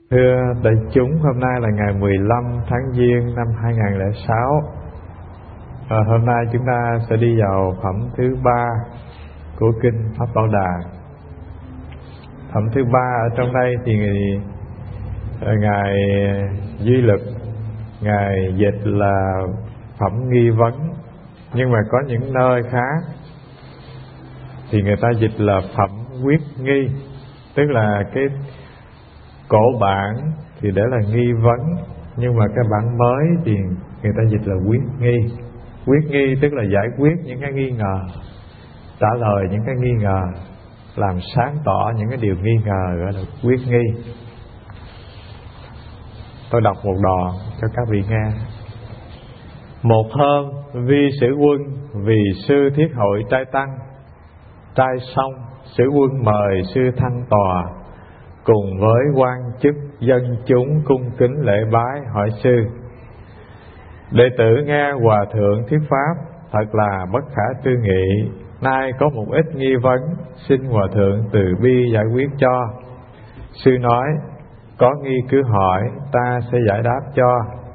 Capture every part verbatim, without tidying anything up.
Thưa đại chúng, hôm nay là ngày mười lăm tháng Giêng năm hai nghìn không trăm lẻ sáu. à, Hôm nay chúng ta sẽ đi vào phẩm thứ ba của Kinh Pháp Bảo Đà. Phẩm thứ ba ở trong đây thì Ngài Duy Lực Ngài dịch là phẩm nghi vấn, nhưng mà có những nơi khác thì người ta dịch là phẩm quyết nghi, tức là cái cổ bản thì để là nghi vấn, nhưng mà cái bản mới thì người ta dịch là quyết nghi. Quyết nghi tức là giải quyết những cái nghi ngờ, trả lời những cái nghi ngờ, làm sáng tỏ những cái điều nghi ngờ, gọi là quyết nghi. Tôi đọc một đoạn cho các vị nghe. Một hôm, vi sử quân vì sư thiết hội trai tăng. Trai xong, sử quân mời sư thăng tòa, cùng với quan chức dân chúng cung kính lễ bái hỏi sư: đệ tử nghe hòa thượng thuyết pháp thật là bất khả tư nghị, nay có một ít nghi vấn, xin hòa thượng từ bi giải quyết cho. Sư nói: có nghi cứ hỏi, ta sẽ giải đáp cho.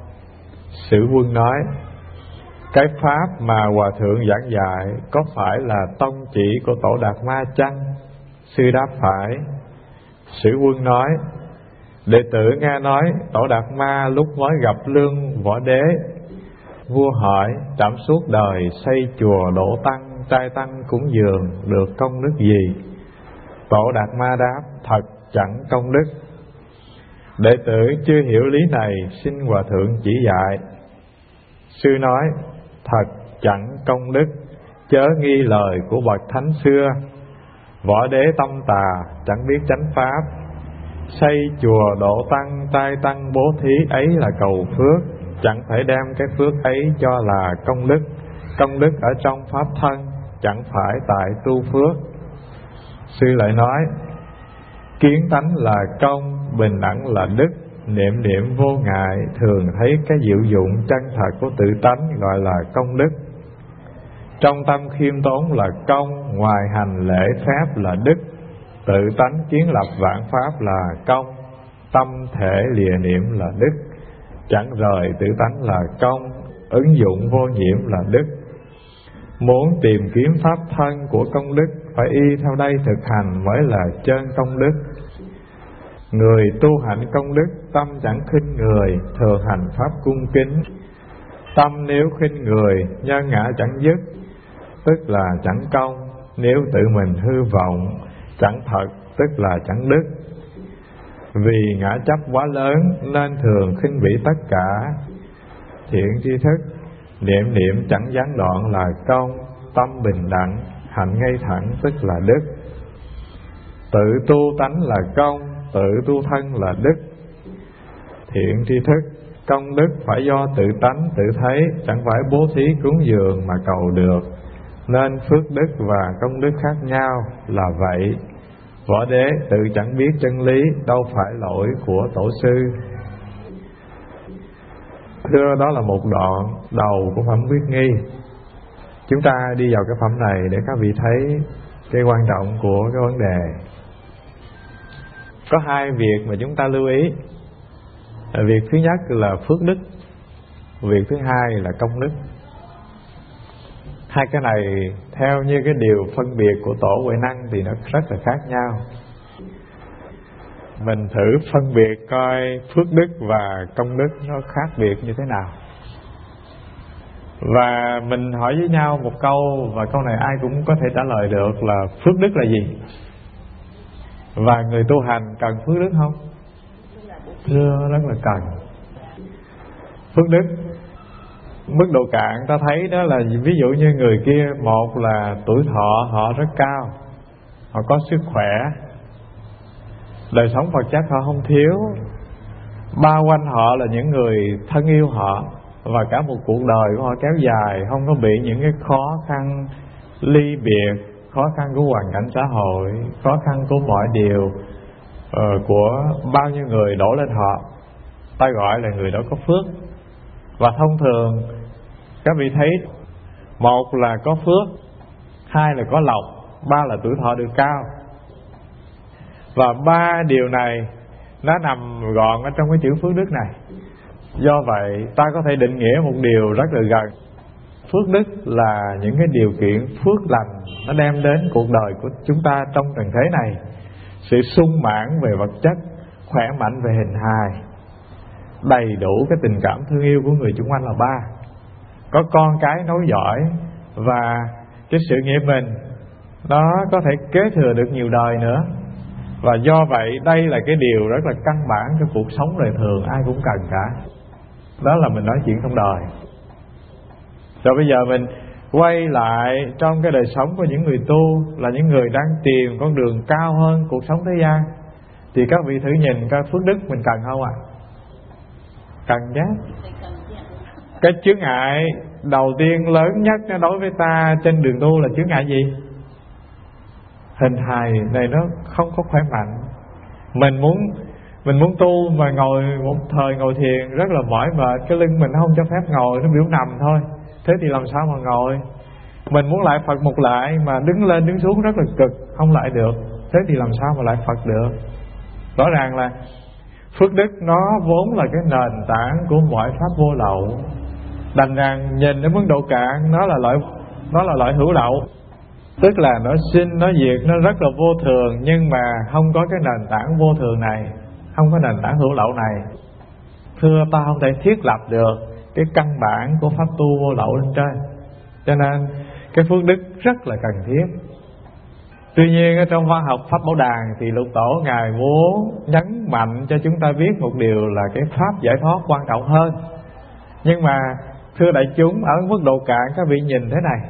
Sử quân nói: cái pháp mà hòa thượng giảng dạy có phải là tông chỉ của Tổ Đạt Ma chăng? Sư đáp phải. Sử quân nói: đệ tử nghe nói Tổ Đạt Ma lúc mới gặp Lương Võ Đế, vua hỏi trẫm suốt đời xây chùa đổ tăng, trai tăng cúng dường được công đức gì? Tổ Đạt Ma đáp: thật chẳng công đức. Đệ tử chưa hiểu lý này, xin hòa thượng chỉ dạy. Sư nói: thật chẳng công đức, chớ nghi lời của bậc thánh xưa. Võ đế tâm tà, chẳng biết chánh pháp, xây chùa độ tăng, trai tăng bố thí ấy là cầu phước, chẳng phải đem cái phước ấy cho là công đức. Công đức ở trong pháp thân, chẳng phải tại tu phước. Sư lại nói: kiến tánh là công, bình đẳng là đức, niệm niệm vô ngại, thường thấy cái diệu dụng chân thật của tự tánh gọi là công đức. Trong tâm khiêm tốn là công, ngoài hành lễ phép là đức, tự tánh kiến lập vạn pháp là công, tâm thể lìa niệm là đức, chẳng rời tự tánh là công, ứng dụng vô nhiễm là đức. Muốn tìm kiếm pháp thân của công đức, phải y theo đây thực hành mới là chân công đức. Người tu hạnh công đức, tâm chẳng khinh người, thường hành pháp cung kính. Tâm nếu khinh người, nhân ngã chẳng dứt, tức là chẳng công. Nếu tự mình hư vọng, chẳng thật, tức là chẳng đức. Vì ngã chấp quá lớn, nên thường khinh bỉ tất cả. Thiện tri thức, niệm niệm chẳng gián đoạn là công. Tâm bình đẳng, hạnh ngay thẳng, tức là đức. Tự tu tánh là công, tự tu thân là đức. Thiện tri thức, công đức phải do tự tánh tự thấy, chẳng phải bố thí cúng dường mà cầu được, nên phước đức và công đức khác nhau là vậy. Võ đế tự chẳng biết chân lý, đâu phải lỗi của tổ sư. Thưa, đó là một đoạn đầu của phẩm quyết nghi. Chúng ta đi vào cái phẩm này để các vị thấy cái quan trọng của cái vấn đề. Có hai việc mà chúng ta lưu ý. Việc thứ nhất là phước đức, việc thứ hai là công đức. Hai cái này theo như cái điều phân biệt của tổ Huệ Năng thì nó rất là khác nhau. Mình thử phân biệt coi phước đức và công đức nó khác biệt như thế nào. Và mình hỏi với nhau một câu, và câu này ai cũng có thể trả lời được, là phước đức là gì? Và người tu hành cần phước đức không? Thưa, rất là cần. Phước đức mức độ cạn ta thấy đó là ví dụ như người kia, một là tuổi thọ họ rất cao, họ có sức khỏe, đời sống vật chất họ không thiếu, bao quanh họ là những người thân yêu họ, và cả một cuộc đời của họ kéo dài, không có bị những cái khó khăn ly biệt, khó khăn của hoàn cảnh xã hội, khó khăn của mọi điều uh, của bao nhiêu người đổ lên họ. Ta gọi là người đó có phước. Và thông thường các vị thấy, một là có phước, hai là có lộc, ba là tuổi thọ được cao. Và ba điều này nó nằm gọn ở trong cái chữ phước đức này. Do vậy ta có thể định nghĩa một điều rất là gần. Phước đức là những cái điều kiện phước lành nó đem đến cuộc đời của chúng ta trong trần thế này. Sự sung mãn về vật chất, khỏe mạnh về hình hài, đầy đủ cái tình cảm thương yêu của người chung quanh là ba, có con cái nối dõi, và cái sự nghiệp mình nó có thể kế thừa được nhiều đời nữa. Và do vậy đây là cái điều rất là căn bản cho cuộc sống đời thường, ai cũng cần cả. Đó là mình nói chuyện trong đời. Rồi bây giờ mình quay lại trong cái đời sống của những người tu, là những người đang tìm con đường cao hơn cuộc sống thế gian. Thì các vị thử nhìn coi phước đức mình cần không ạ? À? Cần chứ. Cái chướng ngại đầu tiên lớn nhất đối với ta trên đường tu là chướng ngại gì? Hình hài này nó không có khỏe mạnh. Mình muốn Mình muốn tu mà ngồi một thời ngồi thiền rất là mỏi mệt, cái lưng mình không cho phép ngồi, nó biểu nằm thôi. Thế thì làm sao mà ngồi? Mình muốn lại Phật một lại mà đứng lên đứng xuống rất là cực, không lại được. Thế thì làm sao mà lại Phật được? Rõ ràng là phước đức nó vốn là cái nền tảng của mọi pháp vô lậu. Đành rằng nhìn ở mức độ cạn, nó là loại nó là loại hữu lậu, tức là nó sinh nó diệt, nó rất là vô thường, nhưng mà không có cái nền tảng vô thường này, không có nền tảng hữu lậu này. Thưa, ta không thể thiết lập được cái căn bản của pháp tu vô lậu lên trên. Cho nên cái phước đức rất là cần thiết. Tuy nhiên ở trong văn học Pháp Bảo Đàn thì Lục Tổ Ngài muốn nhấn mạnh cho chúng ta biết một điều là cái pháp giải thoát quan trọng hơn. Nhưng mà thưa đại chúng, ở mức độ cạn các vị nhìn thế này: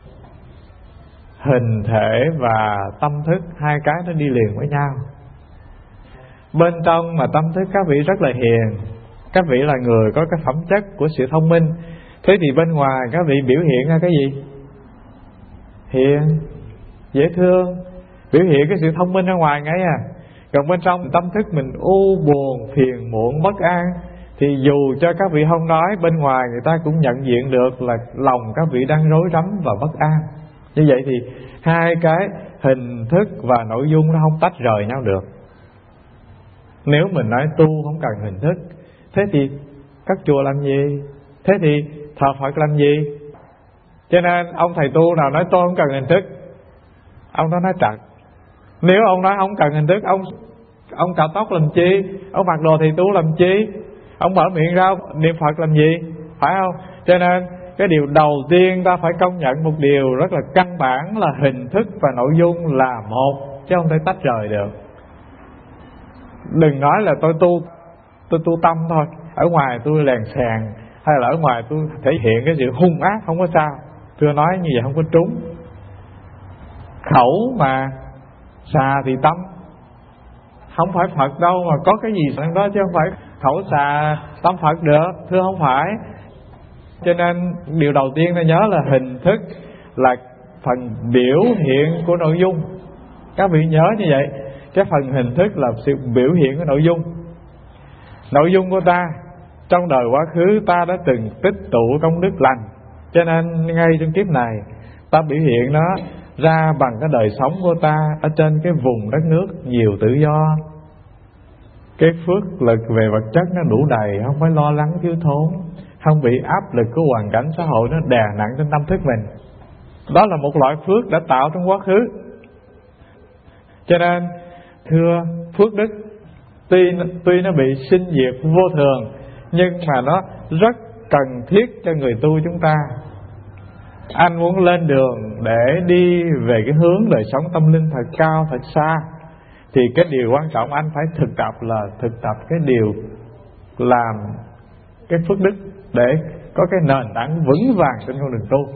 hình thể và tâm thức, hai cái nó đi liền với nhau. Bên trong mà tâm thức các vị rất là hiền, các vị là người có cái phẩm chất của sự thông minh. Thế thì bên ngoài các vị biểu hiện ra cái gì? Hiền, dễ thương, biểu hiện cái sự thông minh ra ngoài ngay à. Còn bên trong tâm thức mình u buồn, phiền muộn, bất an, thì dù cho các vị không nói, bên ngoài người ta cũng nhận diện được là lòng các vị đang rối rắm và bất an. Như vậy thì hai cái hình thức và nội dung nó không tách rời nhau được. Nếu mình nói tu không cần hình thức, thế thì các chùa làm gì? Thế thì thờ Phật làm gì? Cho nên ông thầy tu nào nói tôi không cần hình thức, ông đó nói trật. Nếu ông nói không cần hình thức, Ông ông cạo tóc làm chi? Ông mặc đồ thầy tu làm chi? Ông mở miệng ra niệm Phật làm gì? Phải không? Cho nên cái điều đầu tiên ta phải công nhận một điều rất là căn bản là hình thức và nội dung là một, chứ không thể tách rời được. Đừng nói là tôi tu Tôi tu tâm thôi, ở ngoài tôi lèn sàn, hay là ở ngoài tôi thể hiện cái sự hung ác, không có sao. Tôi nói như vậy không có trúng. Khẩu mà xà thì tâm, không phải Phật đâu mà có cái gì sẵn đó, chứ không phải khẩu xà tâm Phật được. Thưa, không phải. Cho nên điều đầu tiên ta nhớ là hình thức là phần biểu hiện của nội dung. Các vị nhớ như vậy. Cái phần hình thức là sự biểu hiện của nội dung. Nội dung của ta trong đời quá khứ ta đã từng tích tụ công đức lành, cho nên ngay trong kiếp này ta biểu hiện nó ra bằng cái đời sống của ta ở trên cái vùng đất nước nhiều tự do. Cái phước lực về vật chất nó đủ đầy, không phải lo lắng thiếu thốn, không bị áp lực của hoàn cảnh xã hội nó đè nặng trên tâm thức mình. Đó là một loại phước đã tạo trong quá khứ. Cho nên thưa, phước đức Tuy, tuy nó bị sinh diệt vô thường, nhưng mà nó rất cần thiết cho người tu chúng ta. Anh muốn lên đường để đi về cái hướng đời sống tâm linh thật cao, thật xa, thì cái điều quan trọng anh phải thực tập là thực tập cái điều làm cái phước đức, để có cái nền tảng vững vàng trên con đường tu.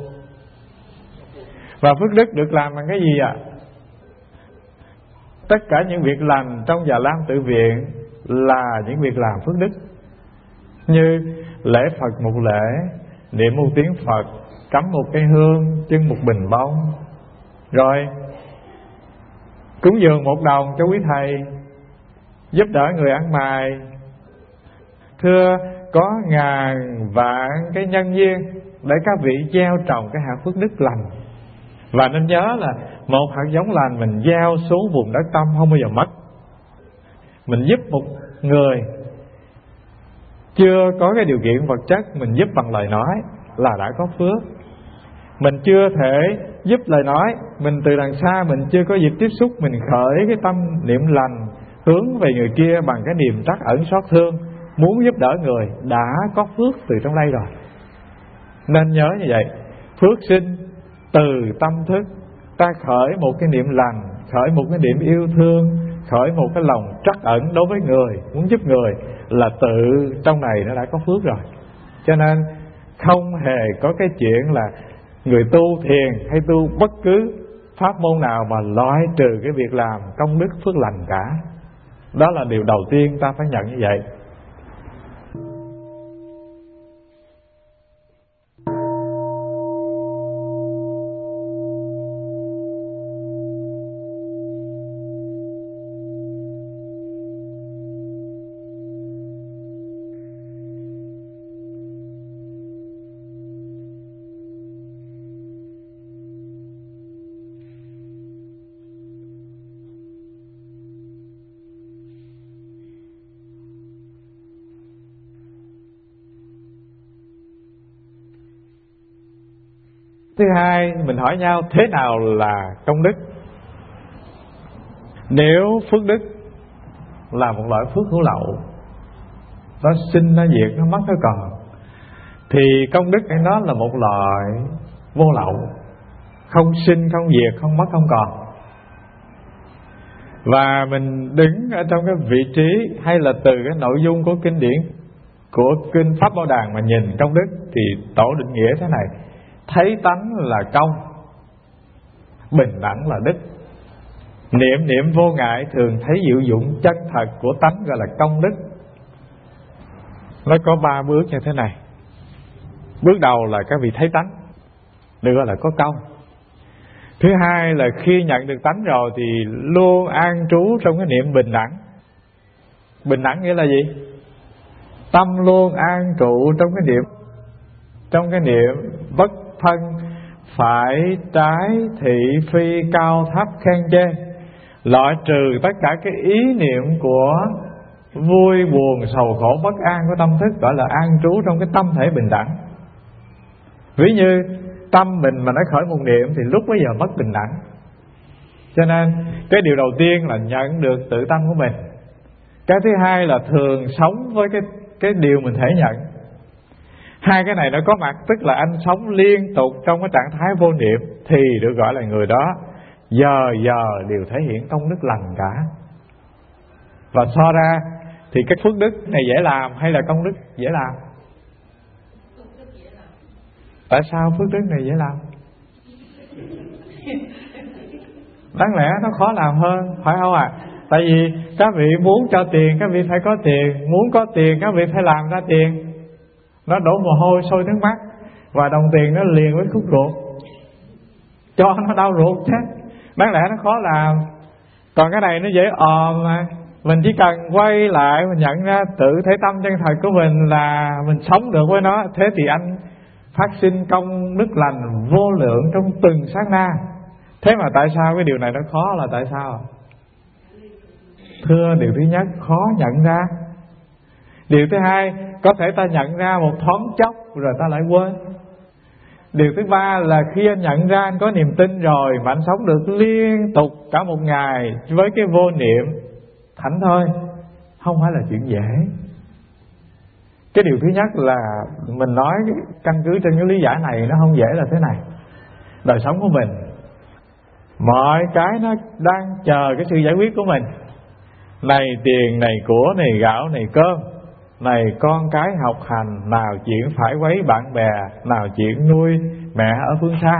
Và phước đức được làm bằng cái gì ạ? À? Tất cả những việc lành trong Già Lam Tự Viện là những việc làm phước đức. Như lễ Phật một lễ, niệm một tiếng Phật, cắm một cây hương, trưng một bình bông, rồi cúng dường một đồng cho quý thầy, giúp đỡ người ăn mày. Thưa, có ngàn vạn cái nhân duyên để các vị gieo trồng cái hạt phước đức lành. Và nên nhớ là một hạt giống lành mình gieo xuống vùng đất tâm không bao giờ mất. Mình giúp một người chưa có cái điều kiện vật chất, mình giúp bằng lời nói là đã có phước. Mình chưa thể giúp lời nói, mình từ đằng xa mình chưa có dịp tiếp xúc, mình khởi cái tâm niệm lành hướng về người kia bằng cái niềm trắc ẩn xót thương, muốn giúp đỡ người, đã có phước từ trong đây rồi. Nên nhớ như vậy, phước sinh từ tâm thức. Ta khởi một cái niệm lành, khởi một cái niệm yêu thương, khởi một cái lòng trắc ẩn đối với người, muốn giúp người, là tự trong này nó đã có phước rồi. Cho nên không hề có cái chuyện là người tu thiền hay tu bất cứ pháp môn nào mà loại trừ cái việc làm công đức phước lành cả. Đó là điều đầu tiên ta phải nhận như vậy. Thứ hai, mình hỏi nhau thế nào là công đức. Nếu phước đức là một loại phước hữu lậu, nó sinh, nó diệt, nó mất, nó còn, thì công đức ấy nó là một loại vô lậu, không sinh, không diệt, không mất, không còn. Và mình đứng ở trong cái vị trí hay là từ cái nội dung của kinh điển của kinh Pháp Bảo Đàn mà nhìn công đức, thì tổ định nghĩa thế này: thấy tánh là công, bình đẳng là đức. Niệm niệm vô ngại thường thấy diệu dụng chân thật của tánh gọi là công đức. Nó có ba bước như thế này. Bước đầu là các vị thấy tánh, được gọi là có công. Thứ hai là khi nhận được tánh rồi thì luôn an trú trong cái niệm bình đẳng. Bình đẳng nghĩa là gì? Tâm luôn an trụ trong cái niệm, trong cái niệm bất thân, phải trái thị phi cao thấp khen chê, loại trừ tất cả cái ý niệm của vui buồn sầu khổ bất an của tâm thức, gọi là an trú trong cái tâm thể bình đẳng. Ví như tâm mình mà nó khởi một niệm thì lúc bấy giờ mất bình đẳng. Cho nên cái điều đầu tiên là nhận được tự tâm của mình. Cái thứ hai là thường sống với cái, cái điều mình thể nhận. Hai cái này nó có mặt, tức là anh sống liên tục trong cái trạng thái vô niệm, thì được gọi là người đó giờ giờ đều thể hiện công đức lành cả. Và so ra thì cái phước đức này dễ làm hay là công đức dễ làm? Tại sao phước đức này dễ làm? Đáng lẽ nó khó làm hơn, phải không ạ? À? Tại vì các vị muốn cho tiền, các vị phải có tiền. Muốn có tiền, các vị phải làm ra tiền. Nó đổ mồ hôi sôi nước mắt, và đồng tiền nó liền với khúc ruột, cho nó đau ruột chết. Đáng lẽ nó khó làm. Còn cái này nó dễ òm mà. Mình chỉ cần quay lại, mình nhận ra tự thể tâm chân thật của mình là mình sống được với nó. Thế thì anh phát sinh công đức lành vô lượng trong từng sát na. Thế mà tại sao cái điều này nó khó là tại sao? Thưa, điều thứ nhất khó nhận ra. Điều thứ hai, có thể ta nhận ra một thoáng chốc rồi ta lại quên. Điều thứ ba là khi anh nhận ra, anh có niềm tin rồi mà anh sống được liên tục cả một ngày với cái vô niệm thảnh thơi, không phải là chuyện dễ. Cái điều thứ nhất là mình nói căn cứ trên cái lý giải này, nó không dễ là thế này. Đời sống của mình, mọi cái nó đang chờ cái sự giải quyết của mình. Này tiền, này của, này gạo, này cơm, này con cái học hành, nào chuyện phải quấy bạn bè, nào chuyện nuôi mẹ ở phương xa.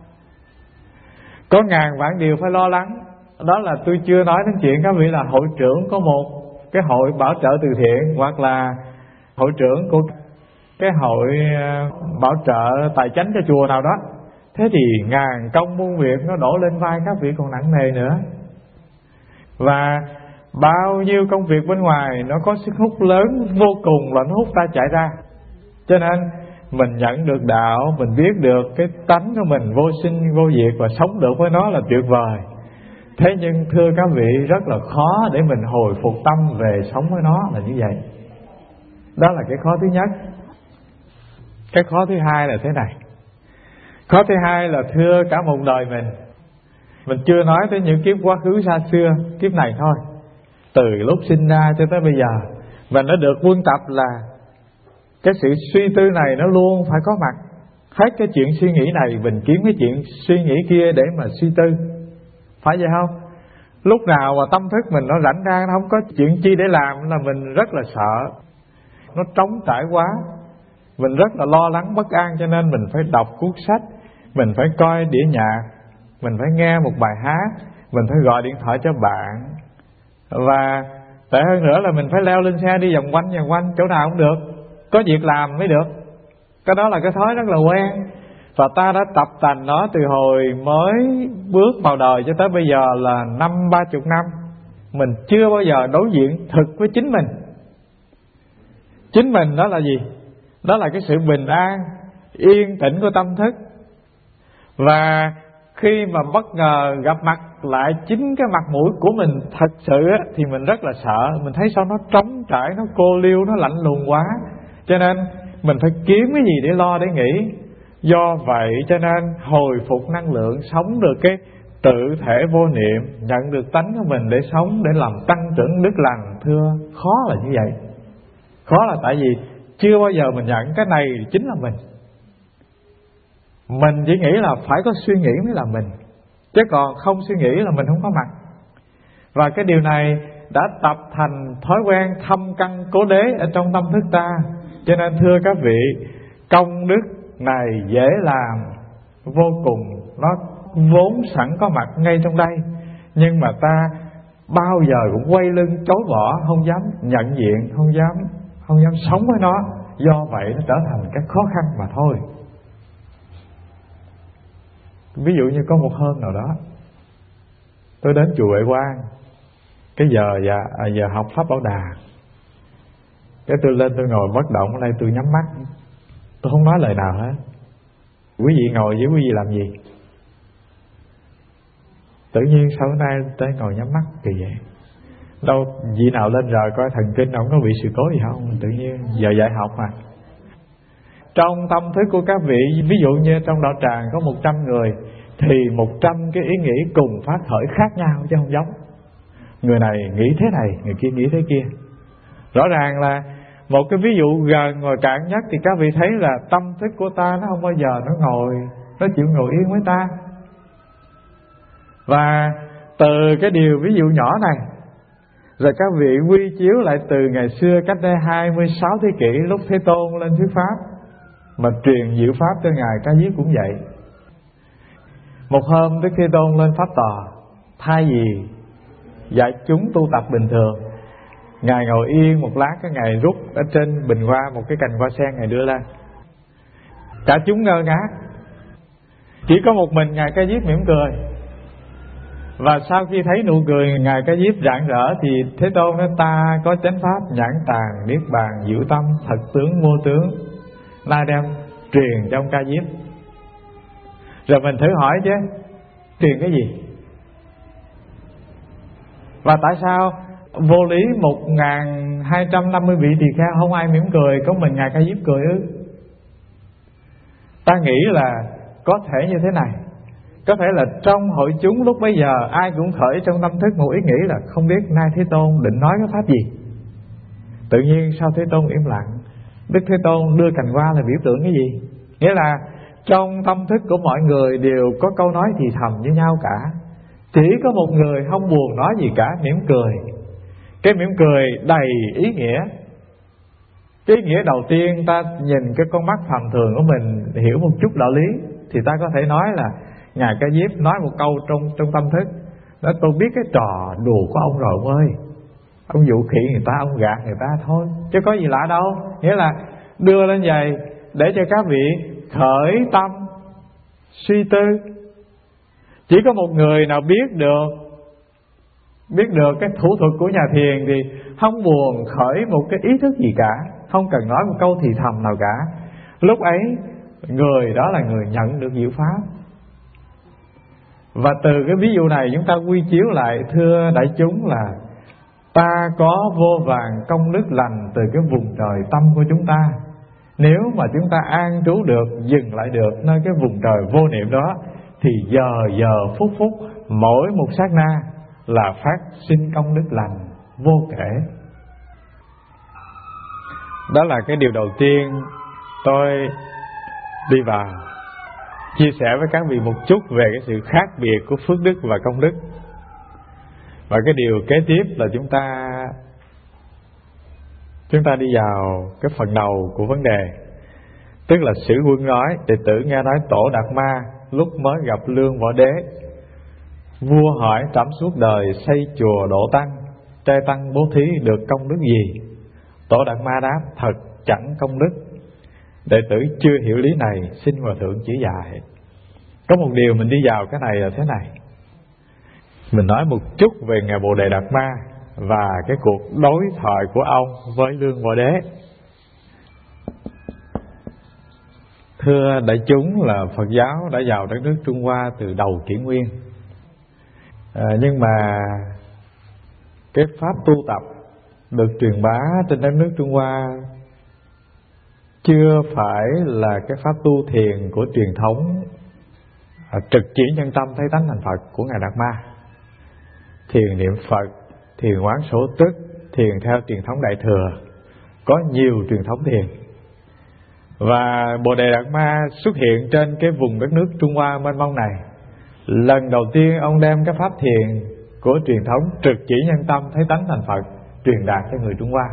Có ngàn vạn điều phải lo lắng. Đó là tôi chưa nói đến chuyện các vị là hội trưởng có một cái hội bảo trợ từ thiện, hoặc là hội trưởng của cái hội bảo trợ tài chánh cho chùa nào đó. Thế thì ngàn công muôn việc nó đổ lên vai các vị còn nặng nề nữa. Và bao nhiêu công việc bên ngoài nó có sức hút lớn vô cùng, là nó hút ta chạy ra. Cho nên mình nhận được đạo, mình biết được cái tánh của mình vô sinh vô diệt và sống được với nó là tuyệt vời. Thế nhưng thưa các vị, rất là khó để mình hồi phục tâm về sống với nó là như vậy. Đó là cái khó thứ nhất. Cái khó thứ hai là thế này. Khó thứ hai là thưa cả một đời mình. Mình chưa nói tới những kiếp quá khứ xa xưa, kiếp này thôi, từ lúc sinh ra cho tới bây giờ. Và nó được quân tập là cái sự suy tư này nó luôn phải có mặt. Hết cái chuyện suy nghĩ này mình kiếm cái chuyện suy nghĩ kia để mà suy tư. Phải vậy không? Lúc nào mà tâm thức mình nó rảnh ra, nó không có chuyện chi để làm là mình rất là sợ. Nó trống trải quá, mình rất là lo lắng bất an, cho nên mình phải đọc cuốn sách, mình phải coi đĩa nhạc, mình phải nghe một bài hát, mình phải gọi điện thoại cho bạn. Và tệ hơn nữa là mình phải leo lên xe đi vòng quanh vòng quanh chỗ nào cũng được, có việc làm mới được. Cái đó là cái thói rất là quen. Và ta đã tập tành nó từ hồi mới bước vào đời cho tới bây giờ là năm ba chục năm. Mình chưa bao giờ đối diện thực với chính mình. Chính mình đó là gì? Đó là cái sự bình an, yên tĩnh của tâm thức. Và khi mà bất ngờ gặp mặt lại chính cái mặt mũi của mình thật sự á, thì mình rất là sợ. Mình thấy sao nó trống trải, nó cô liêu, nó lạnh lùng quá. Cho nên mình phải kiếm cái gì để lo, để nghĩ. Do vậy cho nên hồi phục năng lượng, sống được cái tự thể vô niệm, nhận được tánh của mình để sống, để làm tăng trưởng đức lành, thưa khó là như vậy. Khó là tại vì chưa bao giờ mình nhận cái này chính là mình. Mình chỉ nghĩ là phải có suy nghĩ mới là mình, chứ còn không suy nghĩ là mình không có mặt. Và cái điều này đã tập thành thói quen thâm căn cố đế ở trong tâm thức ta. Cho nên thưa các vị, công đức này dễ làm vô cùng, nó vốn sẵn có mặt ngay trong đây. Nhưng mà ta bao giờ cũng quay lưng chối bỏ, không dám nhận diện, không dám không dám sống với nó. Do vậy nó trở thành cái khó khăn mà thôi. Ví dụ như có một hôm nào đó tôi đến chùa Huệ Quang, cái giờ giờ, giờ học Pháp Bảo Đà. Cái tôi lên tôi ngồi bất động ở đây, tôi nhắm mắt, tôi không nói lời nào hết. Quý vị ngồi với quý vị làm gì? Tự nhiên sao hôm nay tới ngồi nhắm mắt kỳ vậy? Đâu vị nào lên rồi coi thần kinh không có bị sự cố gì không? Tự nhiên giờ dạy học mà. Trong tâm thức của các vị, ví dụ như trong đạo tràng có một trăm người, thì một trăm cái ý nghĩ cùng phát khởi khác nhau chứ không giống. Người này nghĩ thế này, người kia nghĩ thế kia. Rõ ràng là một cái ví dụ gần và cạn nhất thì các vị thấy là tâm thức của ta nó không bao giờ nó ngồi, nó chịu ngồi yên với ta. Và từ cái điều ví dụ nhỏ này, rồi các vị quy chiếu lại từ ngày xưa cách đây hai mươi sáu thế kỷ lúc Thế Tôn lên thuyết pháp, mà truyền diệu pháp cho Ngài Ca Diếp cũng vậy. Một hôm Đức Thế Tôn lên pháp tòa, thay vì dạy chúng tu tập bình thường, Ngài ngồi yên một lát, cái Ngài rút ở trên bình hoa một cái cành hoa sen, Ngài đưa lên. Cả chúng ngơ ngác, chỉ có một mình Ngài Ca Diếp mỉm cười. Và sau khi thấy nụ cười Ngài Ca Diếp rạng rỡ thì Thế Tôn nói: ta có chánh pháp nhãn tàng niết bàn diệu tâm thật tướng vô tướng, nay đem truyền trong Ca Diếp. Rồi mình thử hỏi chứ, truyền cái gì? Và tại sao vô lý một nghìn hai trăm năm mươi vị tỳ kheo không ai mỉm cười, có mình Ngài Ca Diếp cười ư? Ta nghĩ là có thể như thế này. Có thể là trong hội chúng lúc bấy giờ ai cũng khởi trong tâm thức một ý nghĩ là không biết nay Thế Tôn định nói cái pháp gì. Tự nhiên sao Thế Tôn im lặng? Đức Thế Tôn đưa cành hoa là biểu tượng cái gì? Nghĩa là trong tâm thức của mọi người đều có câu nói thì thầm với nhau cả. Chỉ có một người không buồn nói gì cả, mỉm cười. Cái mỉm cười đầy ý nghĩa. Cái ý nghĩa đầu tiên, ta nhìn cái con mắt phàm thường của mình hiểu một chút đạo lý, thì ta có thể nói là Ngài Ca Diếp nói một câu trong trong tâm thức, nói: tôi biết cái trò đùa của ông rồi ông ơi, ông dụ khỉ người ta, ông gạt người ta thôi, chứ có gì lạ đâu. Nghĩa là đưa lên vậy để cho các vị khởi tâm suy tư. Chỉ có một người nào biết được biết được cái thủ thuật của nhà thiền thì không buồn khởi một cái ý thức gì cả, không cần nói một câu thì thầm nào cả. Lúc ấy người đó là người nhận được diệu pháp. Và từ cái ví dụ này chúng ta quy chiếu lại, thưa đại chúng, là ta có vô vàn công đức lành từ cái vùng trời tâm của chúng ta. Nếu mà chúng ta an trú được, dừng lại được nơi cái vùng trời vô niệm đó, thì giờ giờ phút phút, mỗi một sát na là phát sinh công đức lành vô kể. Đó là cái điều đầu tiên tôi đi vào chia sẻ với các vị một chút về cái sự khác biệt của phước đức và công đức. Và cái điều kế tiếp là chúng ta Chúng ta đi vào cái phần đầu của vấn đề. Tức là Sử Quân nói: đệ tử nghe nói Tổ Đạt Ma lúc mới gặp Lương Võ Đế, vua hỏi trẫm suốt đời xây chùa độ tăng, trai tăng bố thí được công đức gì? Tổ Đạt Ma đáp: thật chẳng công đức. Đệ tử chưa hiểu lý này, xin Hòa Thượng chỉ dạy. Có một điều mình đi vào cái này là thế này. Mình nói một chút về Ngài Bồ Đề Đạt Ma và cái cuộc đối thoại của ông với Lương Võ Đế. Thưa đại chúng, là Phật giáo đã vào đất nước Trung Hoa từ đầu kỷ nguyên, à, nhưng mà cái pháp tu tập được truyền bá trên đất nước Trung Hoa chưa phải là cái pháp tu thiền của truyền thống à, trực chỉ nhân tâm thấy tánh thành Phật của Ngài Đạt Ma. Thiền niệm Phật, thiền quán số tức, thiền theo truyền thống Đại Thừa, có nhiều truyền thống thiền. Và Bồ Đề Đạt Ma xuất hiện trên cái vùng đất nước Trung Hoa mênh mông này. Lần đầu tiên ông đem cái pháp thiền của truyền thống trực chỉ nhân tâm thấy tánh thành Phật truyền đạt cho người Trung Hoa.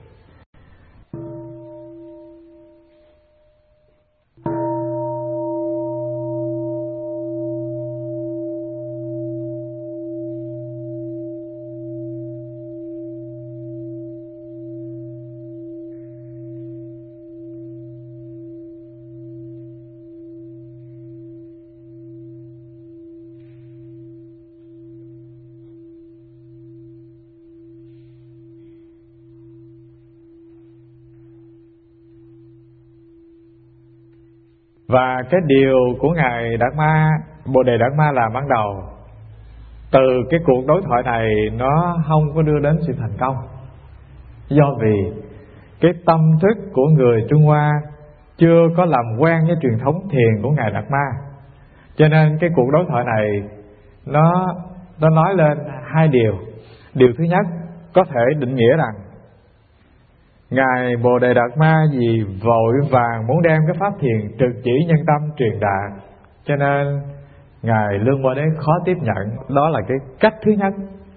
Và cái điều của Ngài Đạt Ma, Bồ Đề Đạt Ma làm ban đầu, từ cái cuộc đối thoại này nó không có đưa đến sự thành công. Do vì cái tâm thức của người Trung Hoa chưa có làm quen với truyền thống thiền của Ngài Đạt Ma, cho nên cái cuộc đối thoại này nó nó nói lên hai điều. Điều thứ nhất, có thể định nghĩa rằng Ngài Bồ Đề Đạt Ma vì vội vàng muốn đem cái pháp thiền trực chỉ nhân tâm truyền đạt, cho nên Ngài Lương Võ Đế khó tiếp nhận. Đó là cái cách thứ nhất.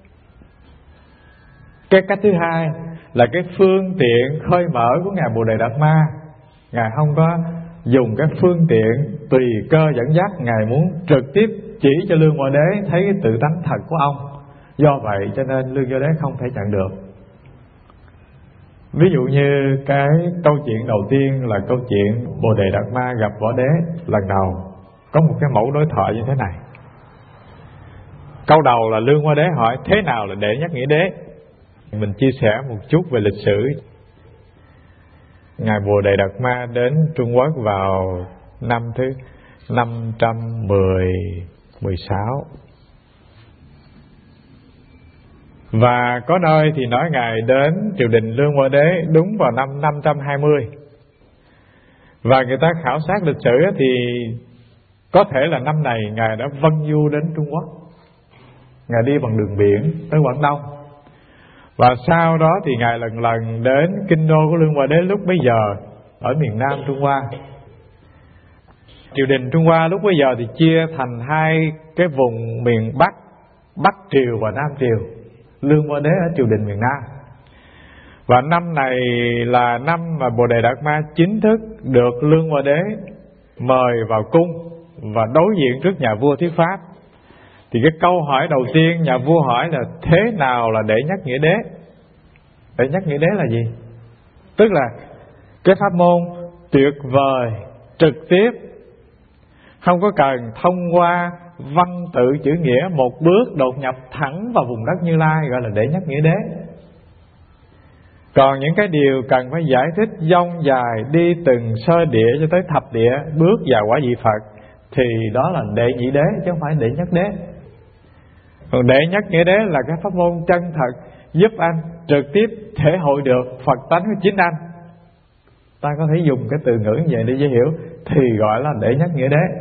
Cái cách thứ hai là cái phương tiện khơi mở của Ngài Bồ Đề Đạt Ma. Ngài không có dùng cái phương tiện tùy cơ dẫn dắt, Ngài muốn trực tiếp chỉ cho Lương Võ Đế thấy cái tự tánh thật của ông. Do vậy cho nên Lương Võ Đế không thể nhận được. Ví dụ như cái câu chuyện đầu tiên là câu chuyện Bồ Đề Đạt Ma gặp Võ Đế lần đầu. Có một cái mẫu đối thoại như thế này. Câu đầu là Lương Võ Đế hỏi thế nào là đệ nhất nghĩa đế. Mình chia sẻ một chút về lịch sử. Ngài Bồ Đề Đạt Ma đến Trung Quốc vào năm thứ năm trăm mười sáu. Và có nơi thì nói Ngài đến triều đình Lương Võ Đế đúng vào năm năm trăm hai mươi. Và người ta khảo sát lịch sử thì có thể là năm này Ngài đã vân du đến Trung Quốc. Ngài đi bằng đường biển tới Quảng Đông. Và sau đó thì Ngài lần lần đến kinh đô của Lương Võ Đế lúc bấy giờ ở miền Nam Trung Hoa. Triều đình Trung Hoa lúc bấy giờ thì chia thành hai cái vùng miền Bắc, Bắc Triều và Nam Triều. Lương Võ Đế ở triều đình miền Nam. Và năm này là năm mà Bồ Đề Đạt Ma chính thức được Lương Võ Đế mời vào cung và đối diện trước nhà vua thuyết pháp. Thì cái câu hỏi đầu tiên nhà vua hỏi là thế nào là đệ nhất nghĩa đế? Đệ nhất nghĩa đế là gì? Tức là cái pháp môn tuyệt vời, trực tiếp, không có cần thông qua văn tự chữ nghĩa, một bước đột nhập thẳng vào vùng đất Như Lai, gọi là đệ nhất nghĩa đế. Còn những cái điều cần phải giải thích dông dài, đi từng sơ địa cho tới thập địa, bước vào quả vị Phật, thì đó là đệ nhị đế chứ không phải đệ nhất đế. Còn đệ nhất nghĩa đế là cái pháp môn chân thật giúp anh trực tiếp thể hội được Phật tánh của chính anh. Ta có thể dùng cái từ ngữ như vậy để dễ hiểu, thì gọi là đệ nhất nghĩa đế.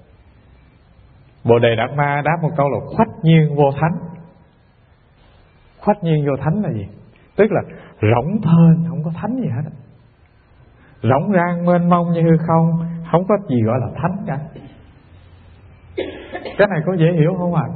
Bồ Đề Đạt Ma đáp một câu là khoách nhiên vô thánh. Khoách nhiên vô thánh là gì? Tức là rỗng thênh, không có thánh gì hết, rỗng rang mênh mông như hư không, không có gì gọi là thánh cả. Cái này có dễ hiểu không ạ? À?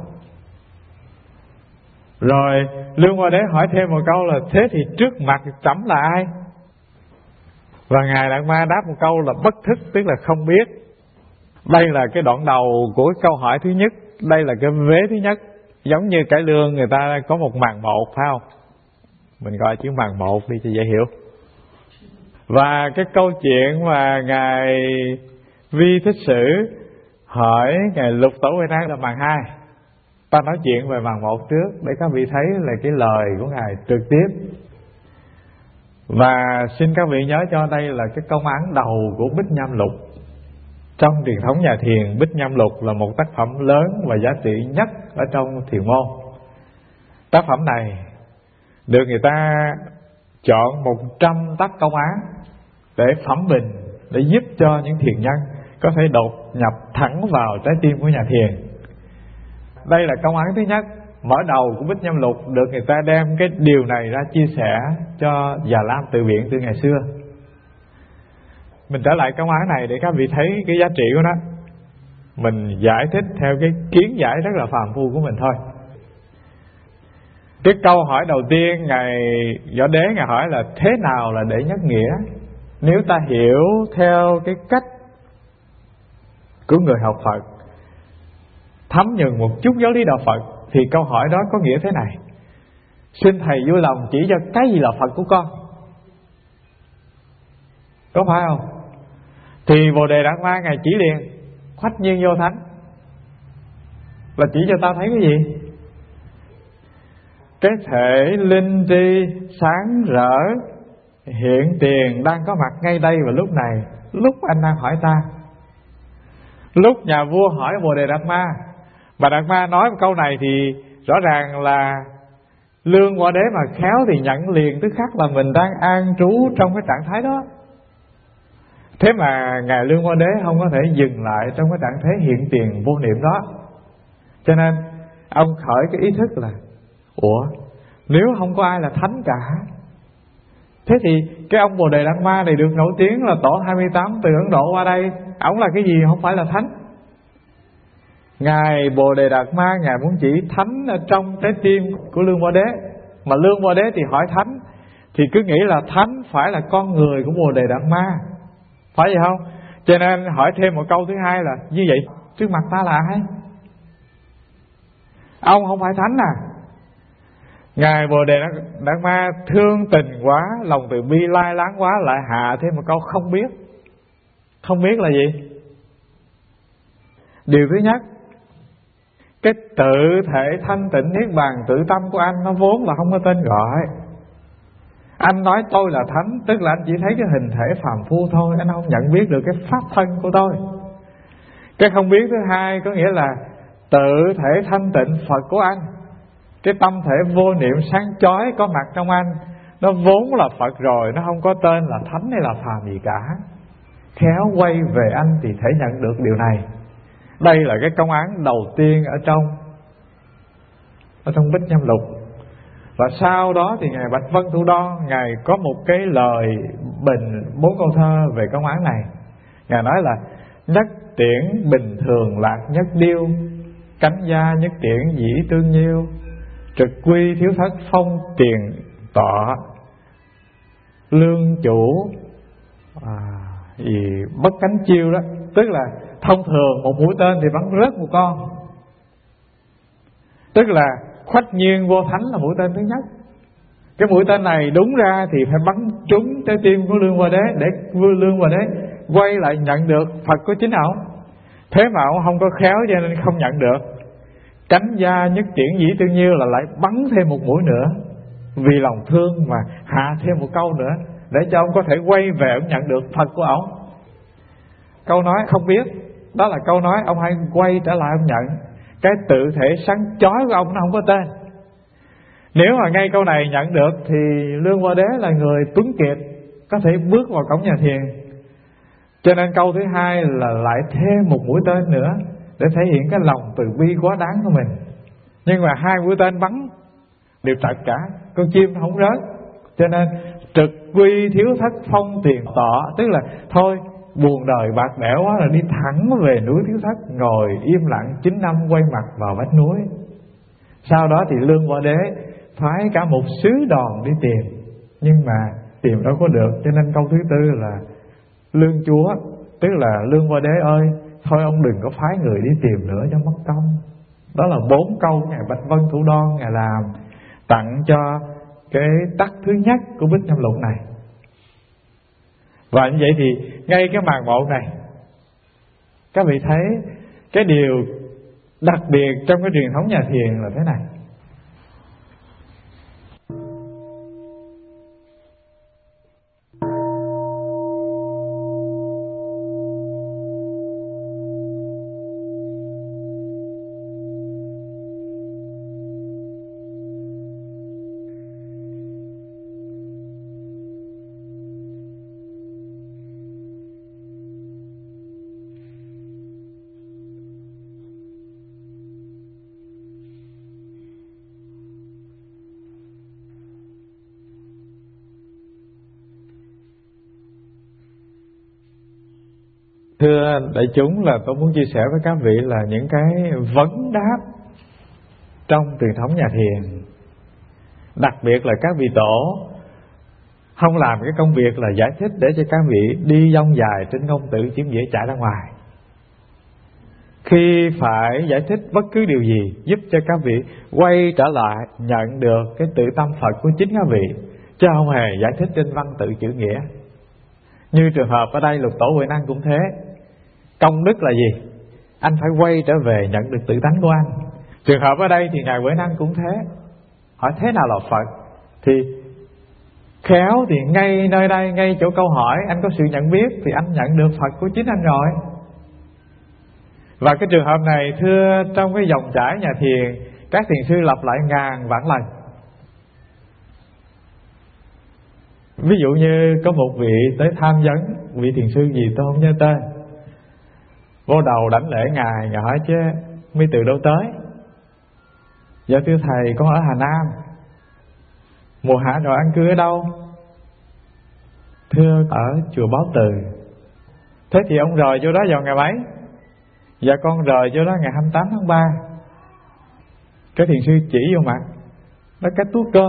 Rồi Lương Hoa Đế hỏi thêm một câu là thế thì trước mặt trẫm là ai? Và Ngài Đạt Ma đáp một câu là bất thức, tức là không biết. Đây là cái đoạn đầu của câu hỏi thứ nhất. Đây là cái vế thứ nhất. Giống như cải lương người ta có một màn một, phải không? Mình gọi chữ màn một đi cho dễ hiểu. Và cái câu chuyện mà Ngài Vi Thích Sử hỏi Ngài Lục Tổ Huệ Năng là màn hai. Ta nói chuyện về màn một trước để các vị thấy là cái lời của Ngài trực tiếp. Và xin các vị nhớ cho đây là cái công án đầu của Bích Nham Lục. Trong truyền thống nhà thiền, Bích Nham Lục là một tác phẩm lớn và giá trị nhất ở trong thiền môn. Tác phẩm này được người ta chọn một trăm tác công án để phẩm bình, để giúp cho những thiền nhân có thể đột nhập thẳng vào trái tim của nhà thiền. Đây là công án thứ nhất. Mở đầu của Bích Nham Lục được người ta đem cái điều này ra chia sẻ cho Già Lam Tự Viện từ ngày xưa. Mình trở lại công án này để các vị thấy cái giá trị của nó. Mình giải thích theo cái kiến giải rất là phàm phu của mình thôi. Cái câu hỏi đầu tiên Ngài Võ Đế Ngài hỏi là thế nào là đệ nhất nghĩa? Nếu ta hiểu theo cái cách của người học Phật, thấm nhuần một chút giáo lý đạo Phật, thì câu hỏi đó có nghĩa thế này: xin thầy vui lòng chỉ cho cái gì là Phật của con. Có phải không? Thì Bồ Đề Đạt Ma Ngài chỉ liền khoách nhiên vô thánh, là chỉ cho ta thấy cái gì? Cái thể linh tri sáng rỡ hiện tiền đang có mặt ngay đây và lúc này, lúc anh đang hỏi ta. Lúc nhà vua hỏi Bồ Đề Đạt Ma, bà Đạt Ma nói một câu này thì rõ ràng là Lương Hoa Đế mà khéo thì nhận liền tức khắc là mình đang an trú trong cái trạng thái đó. Thế mà Ngài Lương Hoa Đế không có thể dừng lại trong cái trạng thái hiện tiền vô niệm đó. Cho nên ông khởi cái ý thức là ủa, nếu không có ai là thánh cả, thế thì cái ông Bồ Đề Đạt Ma này được nổi tiếng là tổ hai mươi tám từ Ấn Độ qua đây, ổng là cái gì không phải là thánh? Ngài Bồ Đề Đạt Ma Ngài muốn chỉ thánh ở trong trái tim của Lương Hoa Đế. Mà Lương Hoa Đế thì hỏi thánh, thì cứ nghĩ là thánh phải là con người của Bồ Đề Đạt Ma, phải vậy không? Cho nên hỏi thêm một câu thứ hai là như vậy trước mặt ta là ai? Ông không phải thánh à? Ngài Bồ Đề Đạt Ma thương tình quá, lòng từ bi lai láng quá, lại hạ thêm một câu không biết. Không biết là gì? Điều thứ nhất, cái tự thể thanh tịnh niết bàn tự tâm của anh nó vốn là không có tên gọi. Anh nói tôi là thánh, tức là anh chỉ thấy cái hình thể phàm phu thôi, anh không nhận biết được cái pháp thân của tôi. Cái không biết thứ hai có nghĩa là tự thể thanh tịnh Phật của anh, cái tâm thể vô niệm sáng chói có mặt trong anh, nó vốn là Phật rồi, nó không có tên là thánh hay là phàm gì cả. Khéo quay về anh thì thể nhận được điều này. Đây là cái công án đầu tiên ở trong Ở trong Bích Nham Lục. Và sau đó thì Ngài Bạch Vân Thủ Đoan Ngài có một cái lời bình bốn câu thơ về công án này. Ngài nói là nhất tiễn bình thường lạc nhất điêu, cánh gia nhất tiễn dĩ tương nhiêu, trực quy thiếu thất phong tiền tọa, lương chủ à, gì bất cánh chiêu đó. Tức là thông thường một mũi tên thì bắn rớt một con, tức là khoách nhiên vô thánh là mũi tên thứ nhất. Cái mũi tên này đúng ra thì phải bắn trúng trái tim của Lương Hoa Đế, để Lương Hoa Đế quay lại nhận được Phật của chính ổng. Thế mà ổng không có khéo cho nên không nhận được. Cánh gia nhất tiễn dĩ tương nhiêu là lại bắn thêm một mũi nữa, vì lòng thương mà hạ thêm một câu nữa, để cho ông có thể quay về ông nhận được Phật của ổng. Câu nói không biết Đó là câu nói ông hãy quay trở lại ông nhận. Cái tự thể sáng chói của ông nó không có tên. Nếu mà ngay câu này nhận được thì Lương Hoa Đế là người tuấn kiệt, có thể bước vào cổng nhà thiền. Cho nên câu thứ hai là lại thêm một mũi tên nữa để thể hiện cái lòng từ bi quá đáng của mình. Nhưng mà hai mũi tên bắn đều trật cả, con chim nó không rớt. Cho nên trực quy thiếu thất phong tiền tọ, tức là thôi buồn đời bạc bẽo quá là đi thẳng về núi Thiếu Thất, ngồi im lặng chín năm quay mặt vào vách núi. Sau đó thì Lương Võ Đế phái cả một sứ đoàn đi tìm, nhưng mà tìm đâu có được. Cho nên câu thứ tư là Lương Chúa, tức là Lương Võ Đế ơi, thôi ông đừng có phái người đi tìm nữa cho mất công. Đó là bốn câu Ngài Bạch Vân Thủ Đoan Ngài làm tặng cho cái tắc thứ nhất của Bích Nhâm Lục này. Và như vậy thì ngay cái màn một này, các vị thấy cái điều đặc biệt trong cái truyền thống nhà thiền là thế này. Thưa đại chúng, là tôi muốn chia sẻ với các vị là những cái vấn đáp trong truyền thống nhà thiền. Đặc biệt là các vị tổ không làm cái công việc là giải thích để cho các vị đi dông dài trên ngôn tử chiếm dễ chạy ra ngoài. Khi phải giải thích bất cứ điều gì giúp cho các vị quay trở lại nhận được cái tự tâm Phật của chính các vị, chứ không hề giải thích trên văn tự chữ nghĩa. Như trường hợp ở đây Lục Tổ Huệ Năng cũng thế. Công đức là gì? Anh phải quay trở về nhận được tự tánh của anh. Trường hợp ở đây thì Ngài Huệ Năng cũng thế. Hỏi thế nào là Phật? Thì khéo thì ngay nơi đây, ngay chỗ câu hỏi anh có sự nhận biết, thì anh nhận được Phật của chính anh rồi. Và cái trường hợp này thưa, trong cái dòng chảy nhà thiền, các thiền sư lặp lại ngàn vạn lần. Ví dụ như có một vị tới tham vấn, vị thiền sư gì tôi không nhớ tên, vô đầu đảnh lễ Ngài. Ngài hỏi chứ mi từ đâu tới? Dạ thưa thầy, con ở Hà Nam. Mùa hạ rồi ăn cư ở đâu? Thưa ở chùa Báo Từ. Thế thì ông rời vô đó vào ngày mấy? Dạ con rời vô đó ngày hai mươi tám tháng ba. Cái thiền sư chỉ vô mặt, nói cái túi cơm.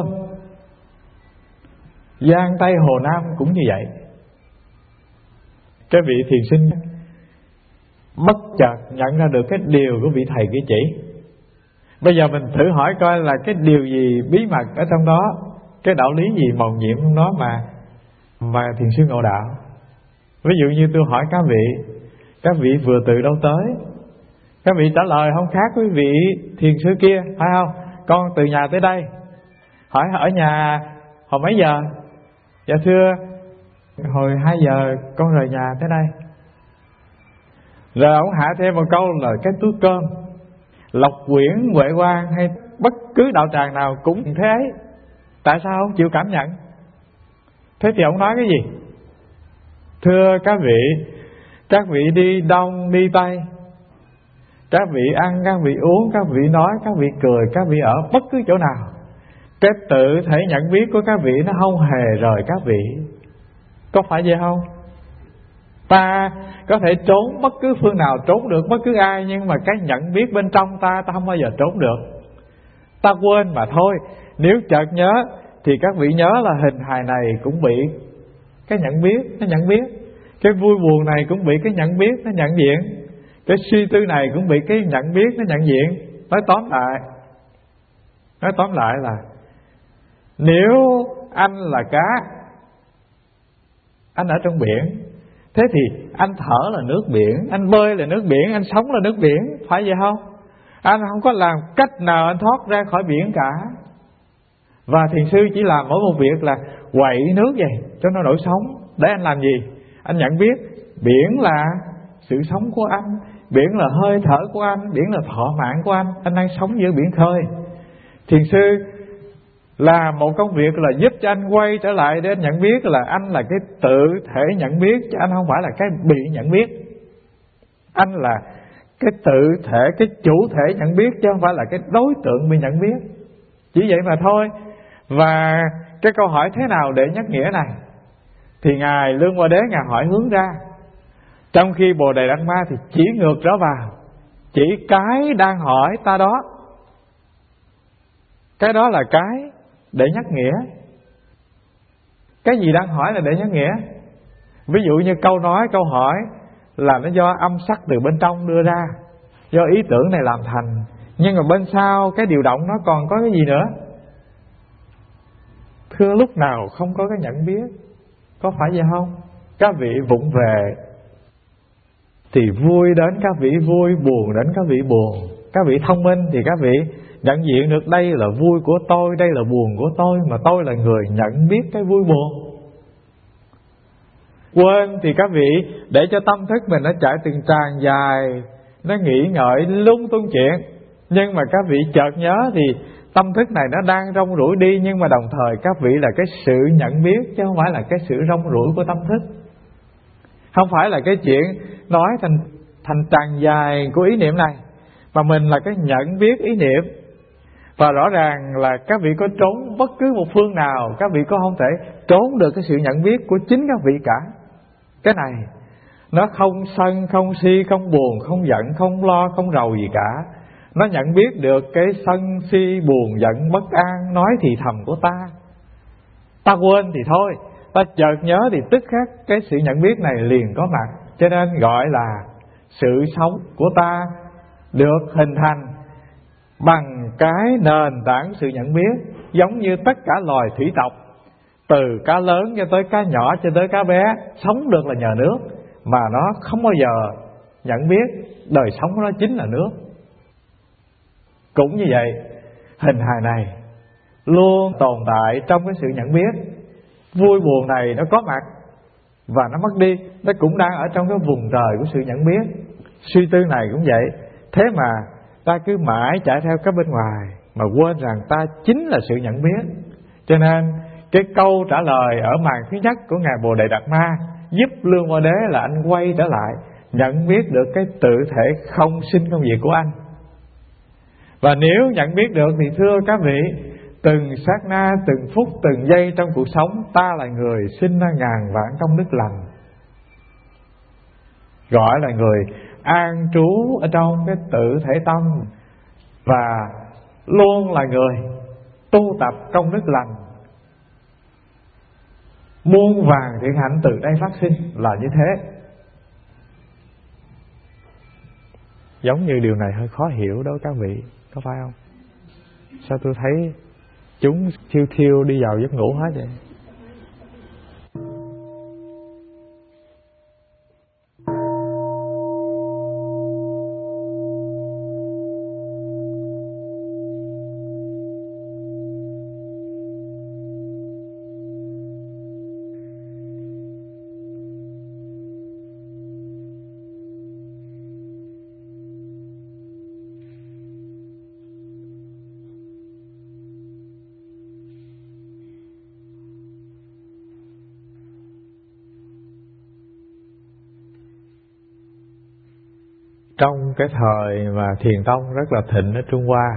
Giang Tây Hồ Nam cũng như vậy. Cái vị thiền sinh bất chợt nhận ra được cái điều của vị thầy kia chỉ. Bây giờ mình thử hỏi coi là cái điều gì bí mật ở trong đó, cái đạo lý gì màu nhiệm trong đó mà mà thiền sư ngộ đạo. Ví dụ như tôi hỏi các vị, các vị vừa từ đâu tới? Các vị trả lời không khác với vị thiền sư kia, phải không? Con từ nhà tới đây. Hỏi ở nhà hồi mấy giờ? Dạ thưa hồi hai giờ con rời nhà tới đây. Rồi ông hạ thêm một câu là cái túi cơm. Lộc Quyển, Huệ Quang hay bất cứ đạo tràng nào cũng thế ấy. Tại sao không chịu cảm nhận? Thế thì ông nói cái gì? Thưa các vị, các vị đi đông đi tây, các vị ăn, các vị uống, các vị nói, các vị cười, các vị ở bất cứ chỗ nào, cái tự thể nhận biết của các vị nó không hề rời các vị. Có phải vậy không? Ta có thể trốn bất cứ phương nào, trốn được bất cứ ai, nhưng mà cái nhận biết bên trong ta, ta không bao giờ trốn được. Ta quên mà thôi. Nếu chợt nhớ thì các vị nhớ là hình hài này cũng bị cái nhận biết, nó nhận biết. Cái vui buồn này cũng bị cái nhận biết, nó nhận diện. Cái suy tư này cũng bị cái nhận biết, nó nhận diện. Nói tóm lại Nói tóm lại là nếu anh là cá, anh ở trong biển, thế thì anh thở là nước biển, anh bơi là nước biển, anh sống là nước biển, phải vậy không? Anh không có làm cách nào anh thoát ra khỏi biển cả. Và thiền sư chỉ làm mỗi một việc là quậy nước vậy cho nó nổi sóng. Để anh làm gì? Anh nhận biết biển là sự sống của anh, biển là hơi thở của anh, biển là thọ mạng của anh. Anh đang sống giữa biển khơi. Thiền sư làm một công việc là giúp cho anh quay trở lại để anh nhận biết là anh là cái tự thể nhận biết, chứ anh không phải là cái bị nhận biết. Anh là cái tự thể, cái chủ thể nhận biết, chứ không phải là cái đối tượng bị nhận biết. Chỉ vậy mà thôi. Và cái câu hỏi thế nào để nhắc nghĩa này thì Ngài Lương Hoa Đế Ngài hỏi hướng ra, trong khi Bồ Đề Đạt Ma thì chỉ ngược trở vào, chỉ cái đang hỏi ta đó, cái đó là cái để nhắc nghĩa. Cái gì đang hỏi là để nhắc nghĩa. Ví dụ như câu nói, câu hỏi là nó do âm sắc từ bên trong đưa ra, do ý tưởng này làm thành. Nhưng mà bên sau cái điều động nó còn có cái gì nữa? Thưa, lúc nào không có cái nhận biết. Có phải vậy không? Các vị vụng về thì vui đến các vị vui, buồn đến các vị buồn. Các vị thông minh thì các vị nhận diện được đây là vui của tôi, đây là buồn của tôi, mà tôi là người nhận biết cái vui buồn. Quên thì các vị để cho tâm thức mình nó chạy từng tràn dài, nó nghĩ ngợi lung tung chuyện. Nhưng mà các vị chợt nhớ thì tâm thức này nó đang rong ruổi đi, nhưng mà đồng thời các vị là cái sự nhận biết, chứ không phải là cái sự rong ruổi của tâm thức. Không phải là cái chuyện nói thành thành tràn dài của ý niệm này, mà mình là cái nhận biết ý niệm. Và rõ ràng là các vị có trốn bất cứ một phương nào, các vị có không thể trốn được cái sự nhận biết của chính các vị cả. Cái này nó không sân, không si, không buồn, không giận, không lo, không rầu gì cả. Nó nhận biết được cái sân si, buồn, giận, bất an, nói thì thầm của ta. Ta quên thì thôi, ta chợt nhớ thì tức khắc cái sự nhận biết này liền có mặt. Cho nên gọi là sự sống của ta được hình thành bằng cái nền tảng sự nhận biết. Giống như tất cả loài thủy tộc, từ cá lớn cho tới cá nhỏ cho tới cá bé, sống được là nhờ nước, mà nó không bao giờ nhận biết đời sống của nó chính là nước. Cũng như vậy, hình hài này luôn tồn tại trong cái sự nhận biết. Vui buồn này nó có mặt và nó mất đi, nó cũng đang ở trong cái vùng trời của sự nhận biết. Suy tư này cũng vậy. Thế mà ta cứ mãi chạy theo cái bên ngoài, mà quên rằng ta chính là sự nhận biết. Cho nên cái câu trả lời ở màn thứ nhất của Ngài Bồ Đề Đạt Ma giúp Lương Hoa Đế là anh quay trở lại, nhận biết được cái tự thể không sinh không diệt của anh. Và nếu nhận biết được thì thưa các vị, từng sát na, từng phút, từng giây trong cuộc sống, ta là người sinh ra ngàn vạn công đức lành, gọi là người an trú ở trong cái tự thể tâm, và luôn là người tu tập công đức lành. Muôn vàn thiện hạnh từ đây phát sinh là như thế. Giống như điều này hơi khó hiểu đó các vị, có phải không? Sao tôi thấy chúng thiêu thiêu đi vào giấc ngủ hết vậy? Trong cái thời mà Thiền Tông rất là thịnh ở Trung Hoa,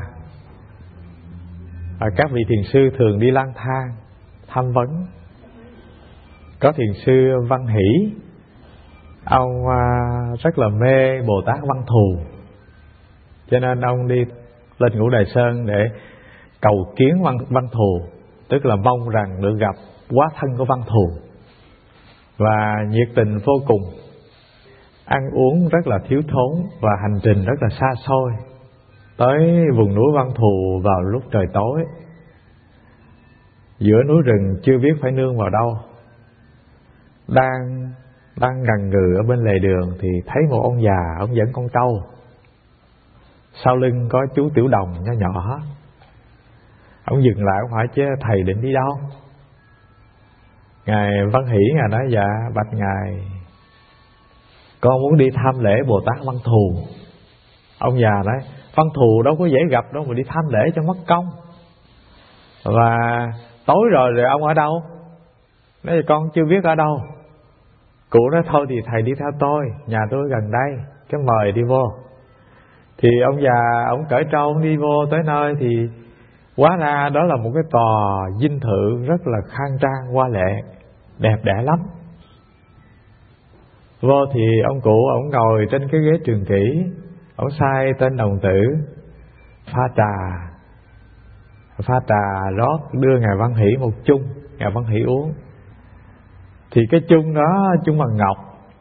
và các vị thiền sư thường đi lang thang tham vấn. Có thiền sư Văn Hỷ, ông rất là mê Bồ Tát Văn Thù, cho nên ông đi lên Ngũ Đài Sơn để cầu kiến Văn, Văn Thù, tức là mong rằng được gặp hóa thân của Văn Thù. Và nhiệt tình vô cùng, ăn uống rất là thiếu thốn, và hành trình rất là xa xôi, tới vùng núi Văn Thù vào lúc trời tối, giữa núi rừng chưa biết phải nương vào đâu. Đang đang ngần ngừ ở bên lề đường thì thấy một ông già, ông dẫn con trâu, sau lưng có chú Tiểu Đồng nho nhỏ. Ông dừng lại, ông hỏi chứ thầy định đi đâu? Ngài Văn Hỷ Ngài nói dạ bạch ngài, con muốn đi tham lễ Bồ Tát Văn Thù. Ông già nói Văn Thù đâu có dễ gặp đâu mà đi tham lễ cho mất công. Và tối rồi rồi ông ở đâu? Nói là con chưa biết ở đâu. Cụ nói thôi thì thầy đi theo tôi, nhà tôi gần đây, cái mời đi vô. Thì ông già ông cởi trâu ông đi vô tới nơi thì hóa ra đó là một cái tòa dinh thự rất là khang trang hoa lệ, đẹp đẽ lắm. Vô thì ông cụ ông ngồi trên cái ghế trường kỷ, ông sai tên đồng tử pha trà, pha trà rót đưa ngài Văn Hỷ một chung, ngài Văn Hỷ uống. Thì cái chung đó chung bằng ngọc.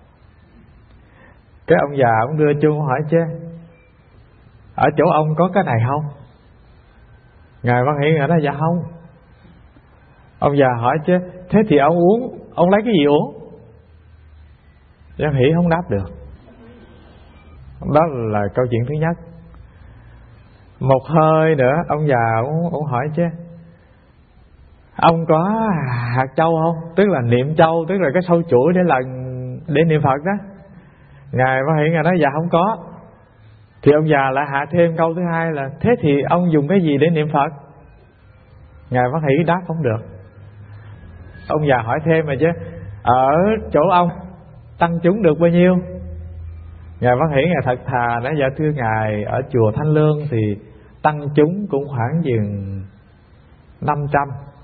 Cái ông già ông đưa chung hỏi chứ ở chỗ ông có cái này không? Ngài Văn Hỷ nói dạ không. Ông già hỏi chứ thế thì ông uống, ông lấy cái gì uống? Văn Hỷ không đáp được. Đó là câu chuyện thứ nhất. Một hơi nữa ông già ông, ông hỏi chứ ông có hạt châu không? Tức là niệm châu, tức là cái sâu chuỗi để lần để niệm Phật đó. Ngài Văn Hỷ ngài nói dạ không có. Thì ông già lại hạ thêm câu thứ hai là thế thì ông dùng cái gì để niệm Phật? Ngài Văn Hỷ đáp không được. Ông già hỏi thêm mà chứ ở chỗ ông tăng chúng được bao nhiêu? Ngài Văn Hỷ ngài thật thà nói dạ thưa ngài, ở chùa Thanh Lương thì tăng chúng cũng khoảng chừng năm trăm.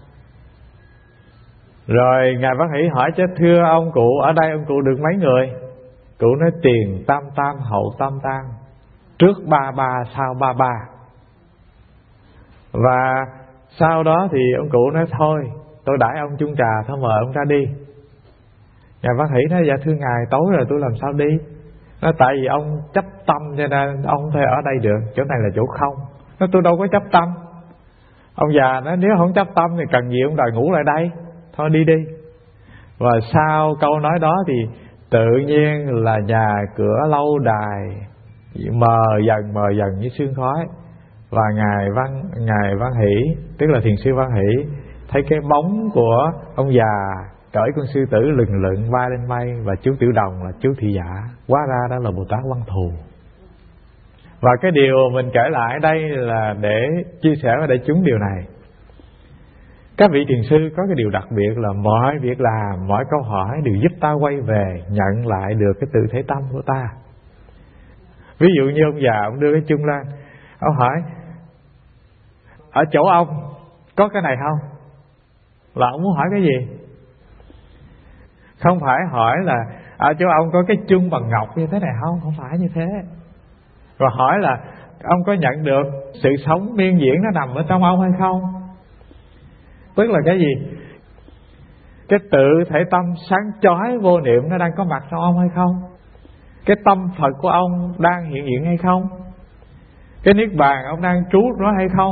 Rồi ngài Văn Hỷ hỏi chứ thưa ông cụ ở đây ông cụ được mấy người? Cụ nói tiền tam tam hậu tam tam, trước ba ba sau ba ba. Và sau đó thì ông cụ nói thôi tôi đãi ông chung trà thôi mời ông ra đi. Ngài Văn Hỷ nói dạ thưa ngài tối rồi tôi làm sao đi? Nói tại vì ông chấp tâm cho nên ông không thể ở đây được, chỗ này là chỗ không. Nói tôi đâu có chấp tâm. Ông già nói nếu không chấp tâm thì cần gì ông đòi ngủ lại đây, thôi đi đi. Và sau câu nói đó thì tự nhiên là nhà cửa lâu đài mờ dần mờ dần như sương khói. Và ngài Văn ngài Văn Hỷ, tức là thiền sư Văn Hỷ, thấy cái bóng của ông già cởi con sư tử lừng lừng bay lên mây, và chú Tiểu Đồng là chú thị giả, hóa ra đó là Bồ Tát Văn Thù. Và cái điều mình kể lại ở đây là để chia sẻ với đại chúng điều này. Các vị thiền sư có cái điều đặc biệt là mọi việc làm, mọi câu hỏi đều giúp ta quay về nhận lại được cái tự thể tâm của ta. Ví dụ như ông già ông đưa cái chung lên, ông hỏi ở chỗ ông có cái này không? Là ông muốn hỏi cái gì? Không phải hỏi là ở chỗ ông có cái chung bằng ngọc như thế này không? Không phải như thế. Và hỏi là ông có nhận được sự sống miên diễn nó nằm ở trong ông hay không? Tức là cái gì? Cái tự thể tâm sáng chói vô niệm nó đang có mặt trong ông hay không? Cái tâm Phật của ông đang hiện diện hay không? Cái niết bàn ông đang trú nó hay không?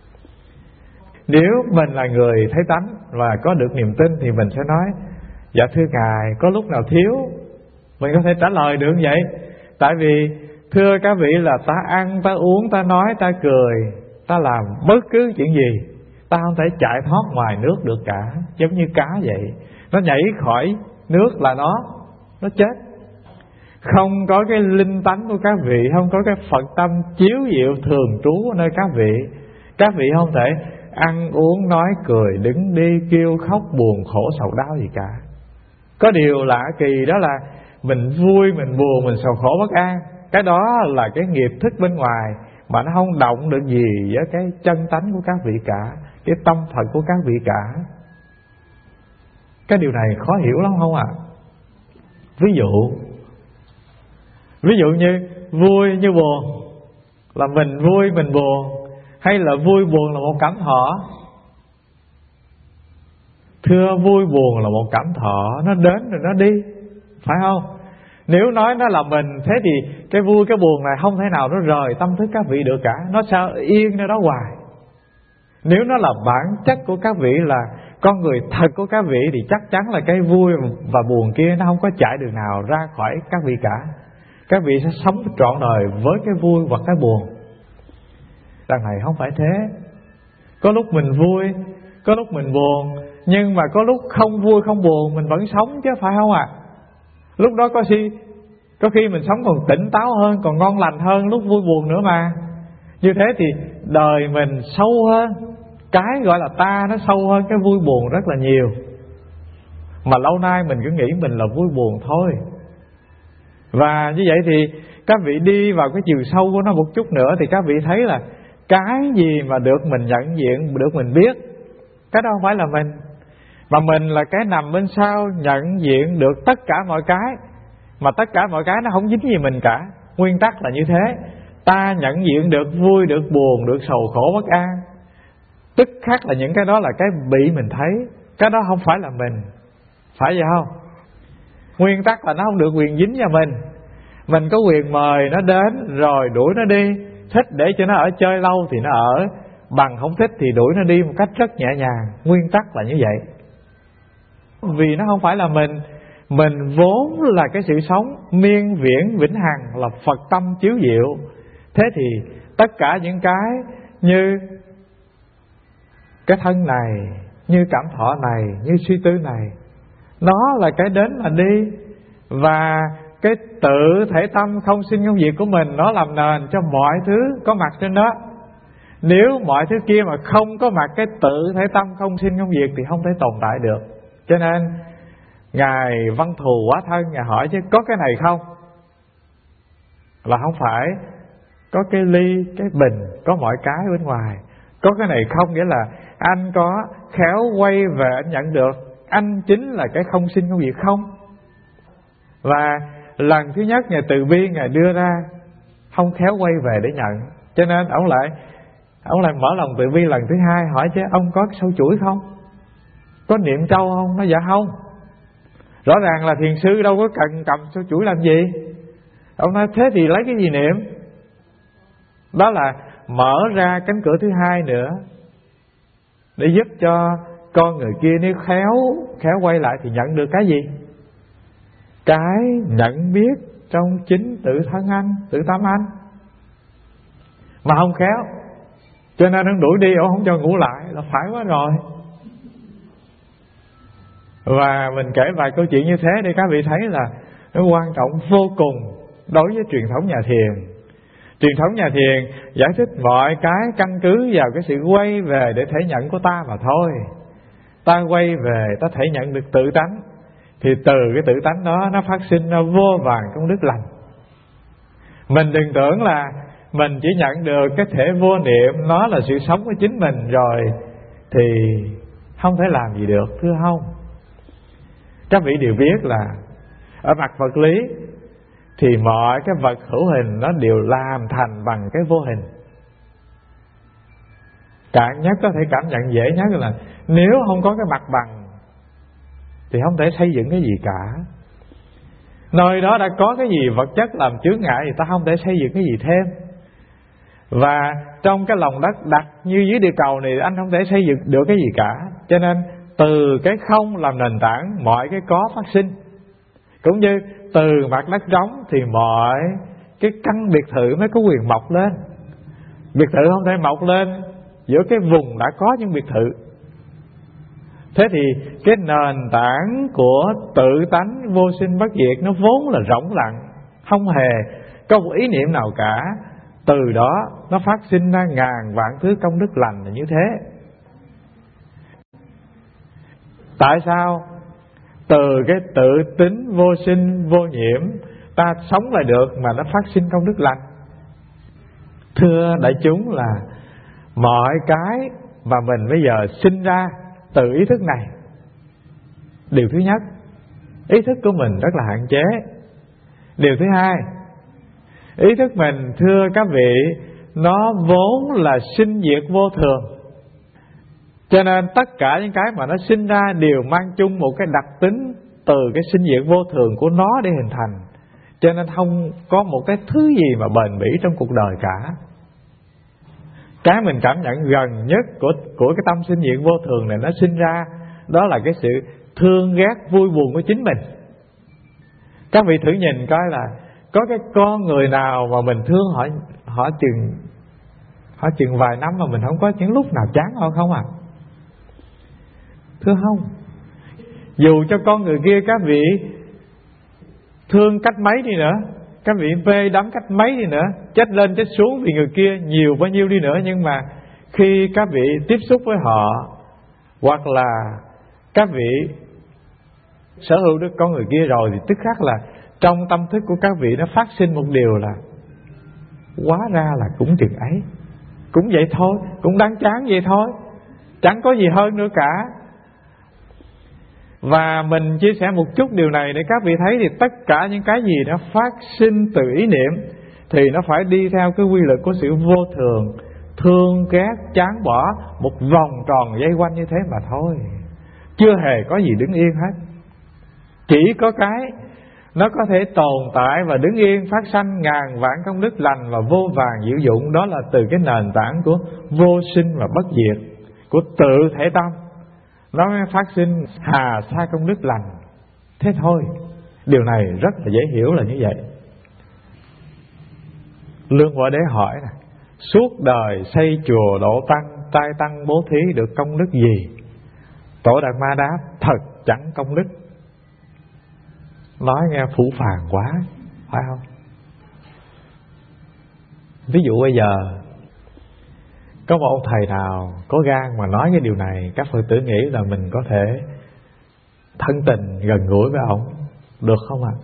Nếu mình là người thấy tánh và có được niềm tin thì mình sẽ nói dạ thưa ngài, có lúc nào thiếu mình có thể trả lời được vậy. Tại vì thưa các vị là ta ăn, ta uống, ta nói, ta cười, ta làm bất cứ chuyện gì, ta không thể chạy thoát ngoài nước được cả. Giống như cá vậy, nó nhảy khỏi nước là nó Nó chết. Không có cái linh tánh của các vị, không có cái Phật tâm chiếu diệu thường trú ở nơi các vị, các vị không thể ăn uống nói cười, đứng đi kêu khóc buồn khổ sầu đau gì cả. Có điều lạ kỳ đó là mình vui, mình buồn, mình sầu khổ bất an, cái đó là cái nghiệp thức bên ngoài mà nó không động được gì với cái chân tánh của các vị cả, cái tâm Phật của các vị cả. Cái điều này khó hiểu lắm không ạ? À? Ví dụ Ví dụ như vui như buồn là mình vui mình buồn, hay là vui buồn là một cảm thọ? Thưa vui buồn là một cảm thọ, nó đến rồi nó đi, phải không? Nếu nói nó là mình, thế thì cái vui cái buồn này không thể nào nó rời tâm thức các vị được cả, nó sẽ yên nơi đó hoài. Nếu nó là bản chất của các vị, là con người thật của các vị, thì chắc chắn là cái vui và buồn kia nó không có chạy đường nào ra khỏi các vị cả. Các vị sẽ sống trọn đời với cái vui và cái buồn. Đằng này không phải thế. Có lúc mình vui, có lúc mình buồn, nhưng mà có lúc không vui không buồn mình vẫn sống chứ, phải không ạ? À? Lúc đó có khi Có khi mình sống còn tỉnh táo hơn, còn ngon lành hơn lúc vui buồn nữa mà. Như thế thì đời mình sâu hơn. Cái gọi là ta nó sâu hơn cái vui buồn rất là nhiều. Mà lâu nay mình cứ nghĩ mình là vui buồn thôi. Và như vậy thì các vị đi vào cái chiều sâu của nó một chút nữa, thì các vị thấy là cái gì mà được mình nhận diện, được mình biết, cái đó không phải là mình, mà mình là cái nằm bên sau nhận diện được tất cả mọi cái. Mà tất cả mọi cái nó không dính gì mình cả. Nguyên tắc là như thế. Ta nhận diện được vui, được buồn, được sầu khổ bất an, tức khắc là những cái đó là cái bị mình thấy. Cái đó không phải là mình. Phải vậy không? Nguyên tắc là nó không được quyền dính vào mình. Mình có quyền mời nó đến rồi đuổi nó đi. Thích để cho nó ở chơi lâu thì nó ở, bằng không thích thì đuổi nó đi một cách rất nhẹ nhàng. Nguyên tắc là như vậy. Vì nó không phải là mình. Mình vốn là cái sự sống miên viễn vĩnh hằng, là Phật tâm chiếu diệu. Thế thì tất cả những cái như cái thân này, như cảm thọ này, như suy tư này, nó là cái đến mà đi. Và cái tự thể tâm không sinh không diệt của mình, nó làm nền cho mọi thứ có mặt trên đó. Nếu mọi thứ kia mà không có mặt cái tự thể tâm không sinh không diệt thì không thể tồn tại được. Cho nên Ngài Văn Thù Hóa Thân, Ngài hỏi chứ có cái này không? Là không phải có cái ly, cái bình, có mọi cái bên ngoài. Có cái này không nghĩa là anh có khéo quay về anh nhận được. Anh chính là cái không sinh không diệt không. Và lần thứ nhất Ngài từ bi Ngài đưa ra, không khéo quay về để nhận. Cho nên ông lại Ông lại mở lòng từ bi lần thứ hai, hỏi chứ ông có sâu chuỗi không? Có niệm trâu không? Nó dạ không. Rõ ràng là thiền sư đâu có cần cầm sâu chuỗi làm gì. Ông nói thế thì lấy cái gì niệm? Đó là mở ra cánh cửa thứ hai nữa, để giúp cho con người kia nếu khéo Khéo quay lại thì nhận được cái gì? Cái nhận biết trong chính tự thân anh, tự tâm anh. Mà không khéo, cho nên ông đuổi đi, ông không cho ngủ lại, là phải quá rồi. Và mình kể vài câu chuyện như thế để các vị thấy là nó quan trọng vô cùng đối với truyền thống nhà thiền. Truyền thống nhà thiền giải thích mọi cái căn cứ vào cái sự quay về để thể nhận của ta mà thôi. Ta quay về, ta thể nhận được tự tánh, thì từ cái tự tánh đó nó phát sinh ra vô vàn công đức lành. Mình đừng tưởng là mình chỉ nhận được cái thể vô niệm, nó là sự sống của chính mình rồi thì không thể làm gì được, thưa không? Các vị đều biết là ở mặt vật lý thì mọi cái vật hữu hình nó đều làm thành bằng cái vô hình. Cạn nhất có thể cảm nhận dễ nhất là nếu không có cái mặt bằng thì không thể xây dựng cái gì cả. Nơi đó đã có cái gì vật chất làm chướng ngại thì ta không thể xây dựng cái gì thêm. Và trong cái lòng đất đặt như dưới địa cầu này, anh không thể xây dựng được cái gì cả. Cho nên từ cái không làm nền tảng mọi cái có phát sinh. Cũng như từ mặt đất trống thì mọi cái căn biệt thự mới có quyền mọc lên. Biệt thự không thể mọc lên giữa cái vùng đã có những biệt thự. Thế thì cái nền tảng của tự tánh vô sinh bất diệt nó vốn là rỗng lặng, không hề có một ý niệm nào cả. Từ đó nó phát sinh ra ngàn vạn thứ công đức lành là như thế. Tại sao? Từ cái tự tính vô sinh vô nhiễm ta sống lại được mà nó phát sinh công đức lành. Thưa đại chúng là mọi cái mà mình bây giờ sinh ra từ ý thức này. Điều thứ nhất, ý thức của mình rất là hạn chế. Điều thứ hai, ý thức mình thưa các vị, nó vốn là sinh diệt vô thường. Cho nên tất cả những cái mà nó sinh ra đều mang chung một cái đặc tính từ cái sinh diệt vô thường của nó để hình thành. Cho nên không có một cái thứ gì mà bền bỉ trong cuộc đời cả. Cái mình cảm nhận gần nhất của, của cái tâm sinh diệt vô thường này nó sinh ra, đó là cái sự thương ghét vui buồn của chính mình. Các vị thử nhìn coi là có cái con người nào mà mình thương họ họ chừng họ chừng vài năm mà mình không có những lúc nào chán họ không à? Thưa không? Dù cho con người kia các vị thương cách mấy đi nữa, các vị mê đắm cách mấy đi nữa, chết lên chết xuống vì người kia nhiều bao nhiêu đi nữa, nhưng mà khi các vị tiếp xúc với họ, hoặc là các vị sở hữu được con người kia rồi, thì tức khắc là trong tâm thức của các vị nó phát sinh một điều là hóa ra là cũng chừng ấy, cũng vậy thôi, cũng đáng chán vậy thôi, chẳng có gì hơn nữa cả. Và mình chia sẻ một chút điều này để các vị thấy, thì tất cả những cái gì nó phát sinh từ ý niệm thì nó phải đi theo cái quy luật của sự vô thường, thương ghét chán bỏ, một vòng tròn dây quanh như thế mà thôi, chưa hề có gì đứng yên hết. Chỉ có cái nó có thể tồn tại và đứng yên, phát sanh ngàn vạn công đức lành và vô vàn diệu dụng, đó là từ cái nền tảng của vô sinh và bất diệt, của tự thể tâm, nó mới phát sinh hà sa công đức lành. Thế thôi, điều này rất là dễ hiểu là như vậy. Lương Võ Đế hỏi nè, suốt đời xây chùa độ tăng, trai tăng bố thí được công đức gì? Tổ Đạt Ma đáp, thật chẳng công đức. Nói nghe phủ phàng quá, phải không? Ví dụ bây giờ có một ông thầy nào có gan mà nói cái điều này, các Phật tử nghĩ là mình có thể thân tình gần gũi với ông được không ạ? À?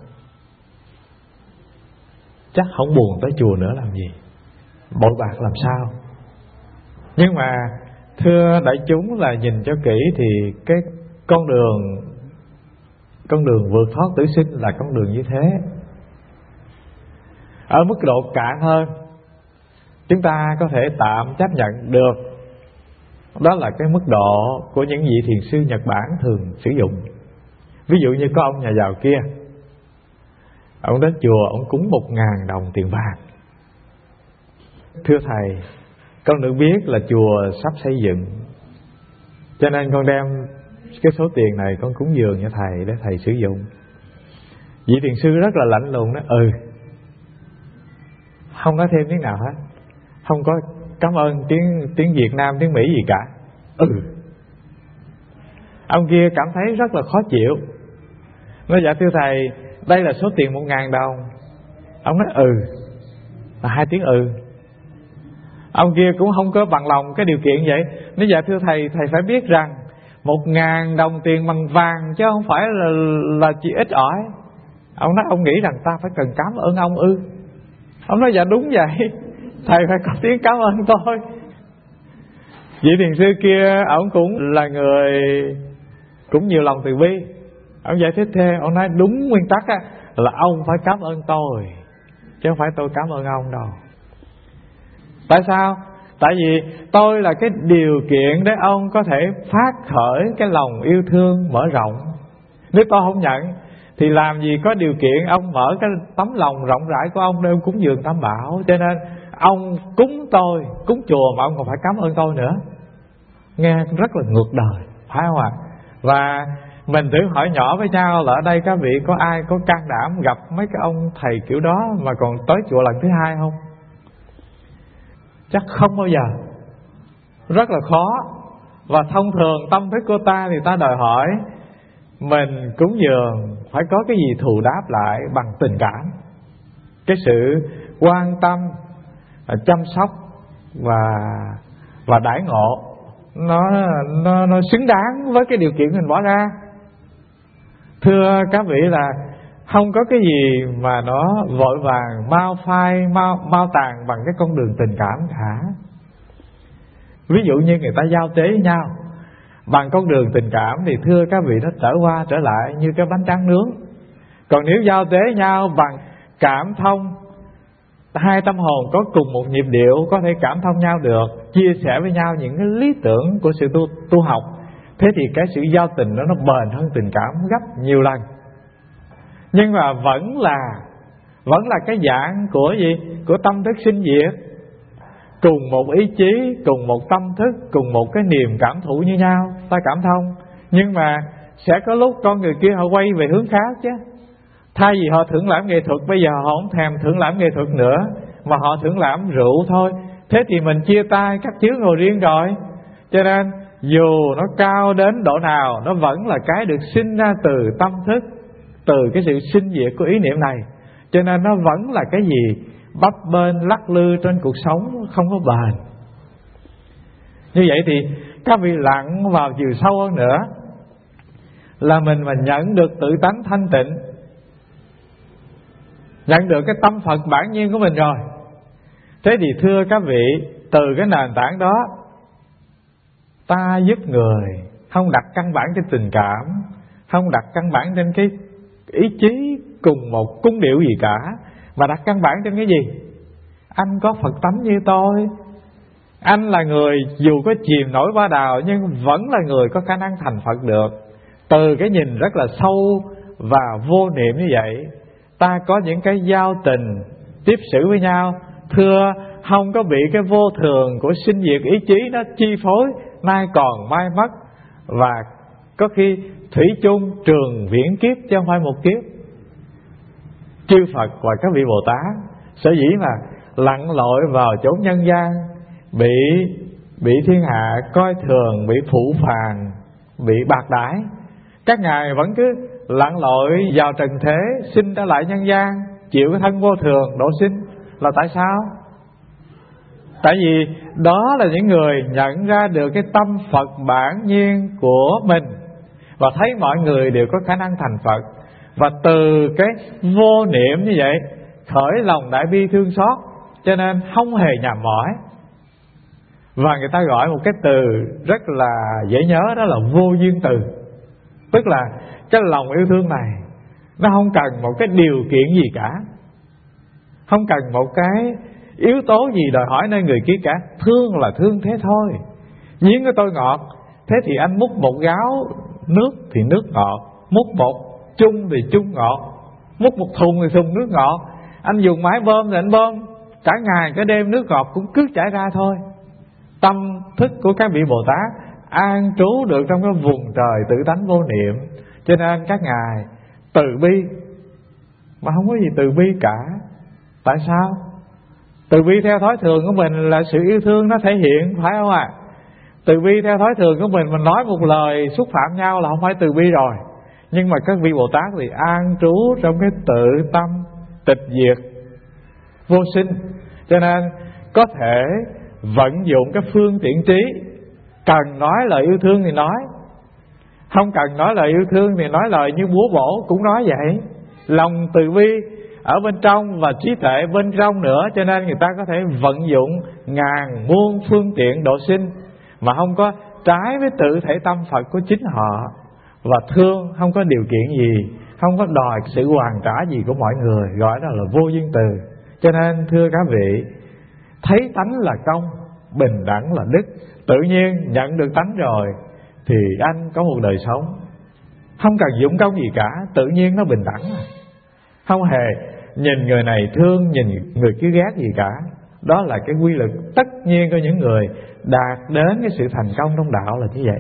Chắc không buồn tới chùa nữa làm gì, bội bạc làm sao. Nhưng mà thưa đại chúng là nhìn cho kỹ thì cái con đường Con đường vượt thoát tử sinh là con đường như thế. Ở mức độ cạn hơn, chúng ta có thể tạm chấp nhận được, đó là cái mức độ của những vị thiền sư Nhật Bản thường sử dụng. Ví dụ như có ông nhà giàu kia, ông đến chùa, ông cúng một ngàn đồng tiền vàng. Thưa thầy, con được biết là chùa sắp xây dựng, cho nên con đem cái số tiền này con cúng dường cho thầy để thầy sử dụng. Vị thiền sư rất là lạnh lùng đó, ừ, không nói thêm tiếng nào hết, không có cảm ơn tiếng tiếng Việt Nam, tiếng Mỹ gì cả. Ừ. Ông kia cảm thấy rất là khó chịu, nói dạ thưa thầy, đây là số tiền một ngàn đồng. Ông nói ừ, là hai tiếng ừ. Ông kia cũng không có bằng lòng cái điều kiện vậy, nói dạ thưa thầy, thầy phải biết rằng một ngàn đồng tiền bằng vàng chứ không phải là, là chỉ ít ỏi. Ông nói ông nghĩ rằng ta phải cần cảm ơn ông ư? Ông nói dạ đúng vậy, thầy phải có tiếng cảm ơn tôi. Vị thiền sư kia ông cũng là người cũng nhiều lòng từ bi, ông giải thích thêm, ông nói đúng nguyên tắc á, là ông phải cảm ơn tôi chứ không phải tôi cảm ơn ông đâu. Tại sao? Tại vì tôi là cái điều kiện để ông có thể phát khởi cái lòng yêu thương mở rộng. Nếu tôi không nhận thì làm gì có điều kiện ông mở cái tấm lòng rộng rãi của ông để ông cúng dường Tam Bảo. Cho nên ông cúng tôi, cúng chùa mà ông còn phải cảm ơn tôi nữa. Nghe rất là ngược đời, phải không ạ? À? Và mình thử hỏi nhỏ với nhau là ở đây các vị có ai có can đảm gặp mấy cái ông thầy kiểu đó mà còn tới chùa lần thứ hai không? Chắc không bao giờ. Rất là khó. Và thông thường tâm thức của ta thì ta đòi hỏi mình cúng dường phải có cái gì thù đáp lại bằng tình cảm, cái sự quan tâm, chăm sóc và và đãi ngộ nó nó nó xứng đáng với cái điều kiện mình bỏ ra. Thưa các vị là không có cái gì mà nó vội vàng mau phai mau mau tàn bằng cái con đường tình cảm cả. Ví dụ như người ta giao tế với nhau bằng con đường tình cảm thì thưa các vị nó trở qua trở lại như cái bánh tráng nướng. Còn nếu giao tế nhau bằng cảm thông, hai tâm hồn có cùng một nhịp điệu, có thể cảm thông nhau được, chia sẻ với nhau những cái lý tưởng của sự tu, tu học, thế thì cái sự giao tình đó nó bền hơn tình cảm gấp nhiều lần. Nhưng mà vẫn là Vẫn là cái dạng của gì? Của tâm thức sinh diệt, cùng một ý chí, cùng một tâm thức, cùng một cái niềm cảm thụ như nhau, ta cảm thông. Nhưng mà sẽ có lúc con người kia họ quay về hướng khác chứ. Thay vì họ thưởng lãm nghệ thuật, bây giờ họ không thèm thưởng lãm nghệ thuật nữa, mà họ thưởng lãm rượu thôi. Thế thì mình chia tay, các chứa ngồi riêng rồi. Cho nên dù nó cao đến độ nào, nó vẫn là cái được sinh ra từ tâm thức từ cái sự sinh diệt của ý niệm này. Cho nên nó vẫn là cái gì bấp bênh lắc lư trên cuộc sống, không có bền. Như vậy thì các vị lặn vào chiều sâu hơn nữa, là mình mà nhận được tự tánh thanh tịnh, nhận được cái tâm Phật bản nhiên của mình rồi. Thế thì thưa các vị, từ cái nền tảng đó, ta giúp người không đặt căn bản trên tình cảm, không đặt căn bản trên cái ý chí cùng một cung điệu gì cả, mà đặt căn bản trên cái gì? Anh có Phật tánh như tôi. Anh là người dù có chìm nổi ba đào, nhưng vẫn là người có khả năng thành Phật được. Từ cái nhìn rất là sâu và vô niệm như vậy, ta có những cái giao tình tiếp xử với nhau, thưa không có bị cái vô thường của sinh diệt ý chí nó chi phối, nay còn mai mất. Và có khi thủy chung trường viễn kiếp chứ không phải một kiếp. Chư Phật và các vị Bồ Tát sở dĩ mà lặn lội vào chỗ nhân gian, bị bị thiên hạ coi thường, bị phụ phàng, bị bạc đãi, các ngài vẫn cứ lặn lội vào trần thế, sinh trở lại nhân gian, chịu cái thân vô thường độ sinh. Là tại sao? Tại vì đó là những người nhận ra được cái tâm Phật bản nhiên của mình, và thấy mọi người đều có khả năng thành Phật. Và từ cái vô niệm như vậy khởi lòng đại bi thương xót, cho nên không hề nhàm mỏi. Và người ta gọi một cái từ rất là dễ nhớ, đó là vô duyên từ. Tức là cái lòng yêu thương này nó không cần một cái điều kiện gì cả, không cần một cái yếu tố gì đòi hỏi nơi người kia cả. Thương là thương thế thôi. Giếng của tôi ngọt, thế thì anh múc một gáo nước thì nước ngọt, múc một chung thì chung ngọt, múc một thùng thì thùng nước ngọt. Anh dùng máy bơm thì anh bơm, cả ngày cả đêm nước ngọt cũng cứ chảy ra thôi. Tâm thức của các vị Bồ Tát an trú được trong cái vùng trời tự tánh vô niệm, cho nên các ngài từ bi mà không có gì từ bi cả. Tại sao? Từ bi theo thói thường của mình là sự yêu thương nó thể hiện, phải không ạ? À? Từ bi theo thói thường của mình, mình nói một lời xúc phạm nhau là không phải từ bi rồi. Nhưng mà các vị Bồ Tát thì an trú trong cái tự tâm tịch diệt vô sinh, cho nên có thể vận dụng cái phương tiện trí. Cần nói lời yêu thương thì nói, không cần nói lời yêu thương thì nói lời như búa bổ cũng nói vậy. Lòng từ bi ở bên trong và trí tuệ bên trong nữa, cho nên người ta có thể vận dụng ngàn muôn phương tiện độ sinh mà không có trái với tự thể tâm Phật của chính họ. Và thương không có điều kiện gì, không có đòi sự hoàn trả gì của mọi người, gọi đó là vô duyên từ. Cho nên thưa các vị, thấy tánh là công, bình đẳng là đức. Tự nhiên nhận được tánh rồi thì anh có một đời sống không cần dụng công gì cả, tự nhiên nó bình đẳng. Không hề nhìn người này thương, nhìn người kia ghét gì cả. Đó là cái quy luật tất nhiên của những người đạt đến cái sự thành công trong đạo là như vậy.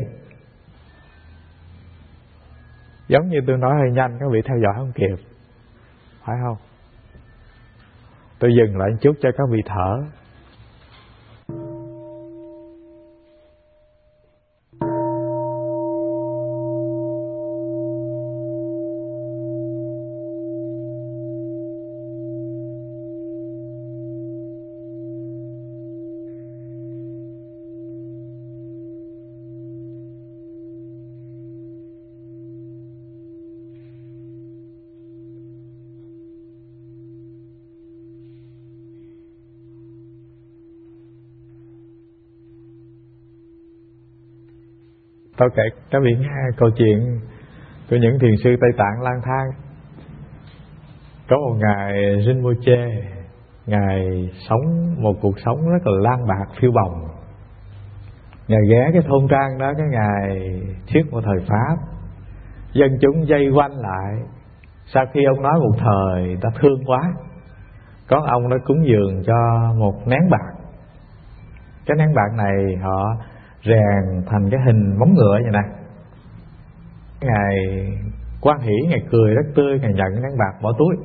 Giống như tôi nói hơi nhanh, các vị theo dõi không kịp, phải không? Tôi dừng lại một chút cho các vị thở. Tôi kể các vị nghe câu chuyện của những thiền sư Tây Tạng lang thang. Có một ngài Rinpoche, ngài sống một cuộc sống rất là lang bạc phiêu bồng. Ngài ghé cái thôn trang đó, cái ngài thuyết một thời Pháp, dân chúng dây quanh lại. Sau khi ông nói một thời, ta thương quá, có ông đã cúng dường cho một nén bạc. Cái nén bạc này họ rèn thành cái hình móng ngựa vậy nè. Ngài hoan hỉ, ngài cười rất tươi, ngài nhận cái nén bạc bỏ túi.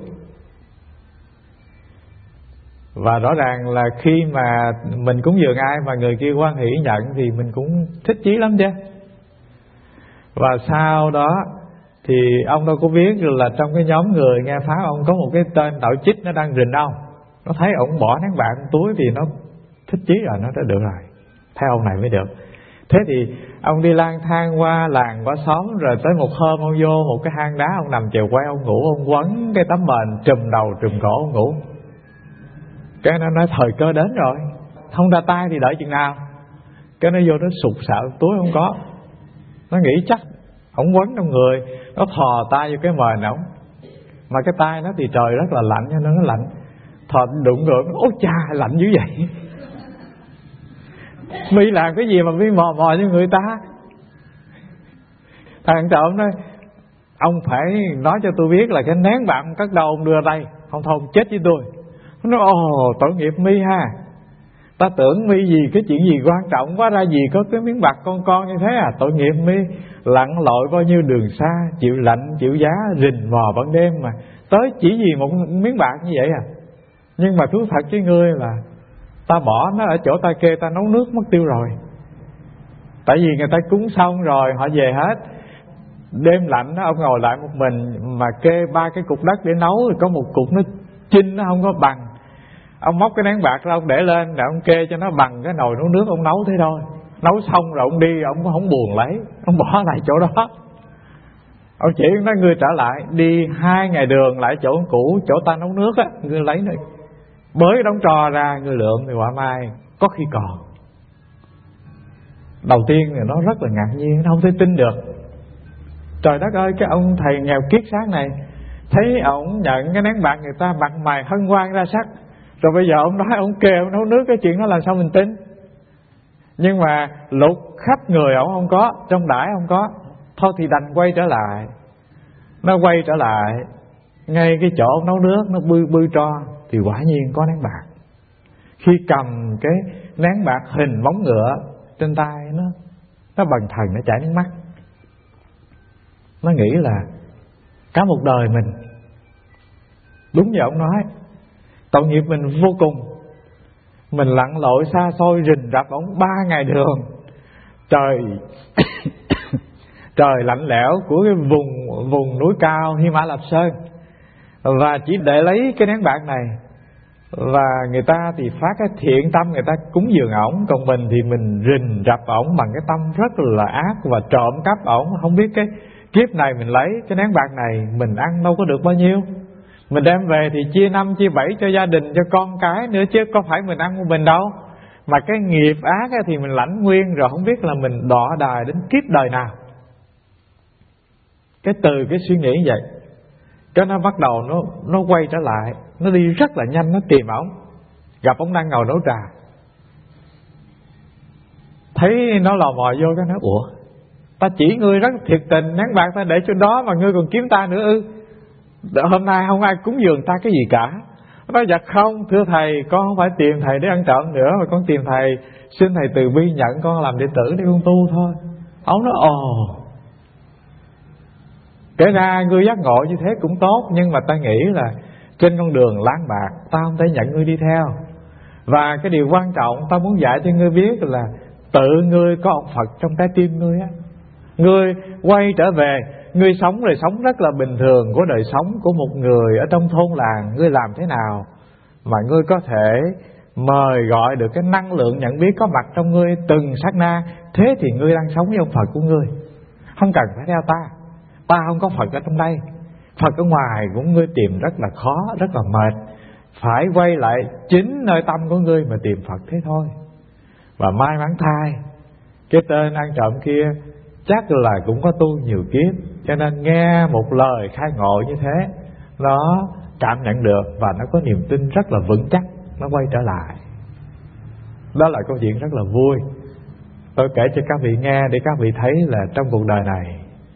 Và rõ ràng là khi mà mình cúng dường ai mà người kia hoan hỉ nhận thì mình cũng thích chí lắm chứ. Và sau đó Thì ông đâu có biết là trong cái nhóm người nghe Pháp ông có một cái tên đạo chích nó đang rình ông. Nó thấy ông bỏ nén bạc túi thì nó thích chí rồi, nó đã được rồi, theo ông này mới được. Thế thì ông đi lang thang qua làng qua xóm, rồi tới một hôm ông vô một cái hang đá, ông nằm chèo quay, ông ngủ, ông quấn cái tấm mền trùm đầu trùm cổ ông ngủ. Cái nó nói thời cơ đến rồi, không ra tay thì đợi chừng nào. Cái nó vô nó sụt sạo túi không có. Nó nghĩ chắc ông quấn trong người, nó thò tay vô cái mền ổng, mà cái tay nó thì trời rất là lạnh cho nên nó lạnh. Thò đụng ngược, ôi cha lạnh dữ vậy. Mi làm cái gì mà Mi mò mò như người ta. Thằng trộm nói ông phải nói cho tôi biết là cái nén bạc ông cất đâu ông đưa đây, không thôi ông chết với tôi. Nó nói ồ tội nghiệp Mi ha, ta tưởng Mi gì cái chuyện gì quan trọng quá, ra gì có cái miếng bạc con con như thế à. Tội nghiệp Mi, lặn lội bao nhiêu đường xa, chịu lạnh chịu giá, rình mò ban đêm mà tới chỉ vì một miếng bạc như vậy à. Nhưng mà thú thật với ngươi là ta bỏ nó ở chỗ ta kê, ta nấu nước mất tiêu rồi. Tại vì người ta cúng xong rồi họ về hết. Đêm lạnh đó, ông ngồi lại một mình mà kê ba cái cục đất để nấu, rồi có một cục nó chinh, nó không có bằng. Ông móc cái nén bạc ra ông để lên, rồi ông kê cho nó bằng cái nồi nấu nước, ông nấu thế thôi. Nấu xong rồi ông đi, ông cũng không buồn lấy, ông bỏ lại chỗ đó. Ông chỉ nói ngươi trở lại, đi hai ngày đường lại chỗ cũ, chỗ ta nấu nước á, ngươi lấy này, bới đóng trò ra, ngươi lượng thì quả mai có khi còn. Đầu tiên thì nó rất là ngạc nhiên, nó không thể tin được. Trời đất ơi, cái ông thầy nghèo kiết xác này thấy ổng nhận cái nén bạc người ta mặt mày hân hoan ra sắc, rồi bây giờ ông nói ông kê ông nấu nước, cái chuyện đó làm sao mình tin. Nhưng mà lục khắp người ổng không có, trong đãi không có, thôi thì đành quay trở lại. Nó quay trở lại ngay cái chỗ ông nấu nước, nó bươi bươi tro thì quả nhiên có nén bạc. Khi cầm cái nén bạc hình bóng ngựa trên tay nó, nó bần thần, nó chảy nước mắt. Nó nghĩ là cả một đời mình, đúng như ông nói, tội nghiệp mình vô cùng. Mình lặn lội xa xôi rình rập ổng ba ngày đường, trời trời lạnh lẽo của cái vùng vùng núi cao Hy Mã Lạp Sơn, và chỉ để lấy cái nén bạc này. Và người ta thì phát cái thiện tâm, người ta cúng dường ổng, còn mình thì mình rình rập ổng bằng cái tâm rất là ác và trộm cắp ổng. Không biết cái kiếp này mình lấy cái nén bạc này mình ăn đâu có được bao nhiêu, mình đem về thì chia năm chia bảy cho gia đình, cho con cái nữa, chứ có phải mình ăn của mình đâu. Mà cái nghiệp ác thì mình lãnh nguyên rồi, không biết là mình đọa đài đến kiếp đời nào. Cái từ cái suy nghĩ như vậy, cái nó bắt đầu nó nó quay trở lại, nó đi rất là nhanh, nó tìm ổng. Gặp ổng đang ngồi nấu trà, thấy nó lò mò vô, cái nói ủa, ta chỉ ngươi rất thiệt tình, nén bạc ta để chỗ đó mà ngươi còn kiếm ta nữa ư? Hôm nay không ai cúng dường ta cái gì cả. Nó nói dạ không, thưa thầy, con không phải tìm thầy để ăn trộm nữa, mà con tìm thầy, xin thầy từ bi nhận con làm đệ tử để con tu thôi. Ông nói ồ, kể ra ngươi giác ngộ như thế cũng tốt, nhưng mà ta nghĩ là trên con đường láng bạc ta không thể nhận ngươi đi theo. Và cái điều quan trọng ta muốn dạy cho ngươi biết là tự ngươi có ông Phật trong trái tim ngươi á. Ngươi quay trở về, ngươi sống rồi sống rất là bình thường của đời sống của một người ở trong thôn làng. Ngươi làm thế nào mà ngươi có thể mời gọi được cái năng lượng nhận biết có mặt trong ngươi từng sát na, thế thì ngươi đang sống với ông Phật của ngươi. Không cần phải theo ta, ta không có Phật ở trong đây, Phật ở ngoài cũng ngươi tìm rất là khó, rất là mệt. Phải quay lại chính nơi tâm của ngươi mà tìm Phật thế thôi. Và may mắn thay, cái tên ăn trộm kia chắc là cũng có tu nhiều kiếp, cho nên nghe một lời khai ngộ như thế, nó cảm nhận được và nó có niềm tin rất là vững chắc, nó quay trở lại. Đó là câu chuyện rất là vui. Tôi kể cho các vị nghe để các vị thấy là trong cuộc đời này,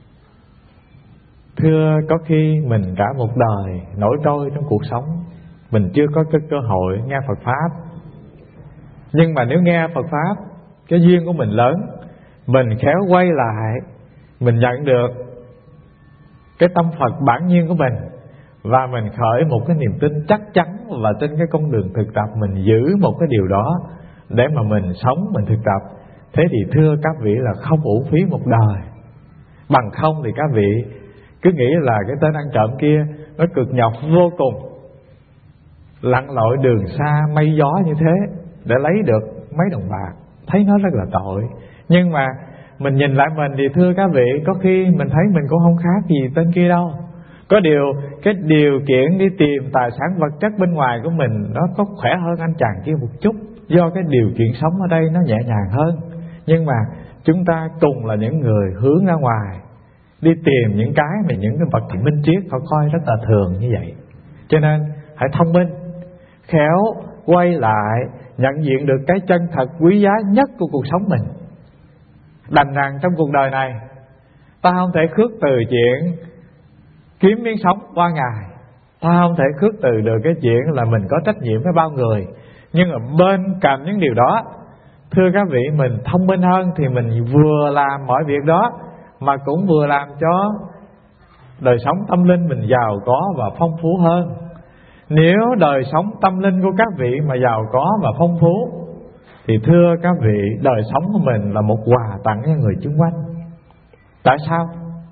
thưa, có khi mình cả một đời nổi trôi trong cuộc sống, mình chưa có cái cơ hội nghe Phật Pháp. Nhưng mà nếu nghe Phật Pháp, cái duyên của mình lớn, mình khéo quay lại, mình nhận được cái tâm Phật bản nhiên của mình, và mình khởi một cái niềm tin chắc chắn, và trên cái con đường thực tập mình giữ một cái điều đó để mà mình sống, mình thực tập. Thế thì thưa các vị là không uổng phí một đời. Bằng không thì các vị cứ nghĩ là cái tên ăn trộm kia nó cực nhọc vô cùng, lặn lội đường xa mây gió như thế để lấy được mấy đồng bạc, thấy nó rất là tội. Nhưng mà mình nhìn lại mình thì thưa các vị, có khi mình thấy mình cũng không khác gì tên kia đâu. Có điều cái điều kiện đi tìm tài sản vật chất bên ngoài của mình nó có khỏe hơn anh chàng kia một chút, do cái điều kiện sống ở đây nó nhẹ nhàng hơn. Nhưng mà chúng ta cùng là những người hướng ra ngoài đi tìm những cái mà những cái bậc minh triết họ coi rất là thường như vậy. Cho nên hãy thông minh, khéo quay lại nhận diện được cái chân thật quý giá nhất của cuộc sống mình. Đành rằng trong cuộc đời này ta không thể khước từ chuyện kiếm miếng sống qua ngày, ta không thể khước từ được cái chuyện là mình có trách nhiệm với bao người. Nhưng mà bên cạnh những điều đó, thưa các vị, mình thông minh hơn thì mình vừa làm mọi việc đó mà cũng vừa làm cho đời sống tâm linh mình giàu có và phong phú hơn. Nếu đời sống tâm linh của các vị mà giàu có và phong phú thì thưa các vị, đời sống của mình là một quà tặng cho người xung quanh. Tại sao?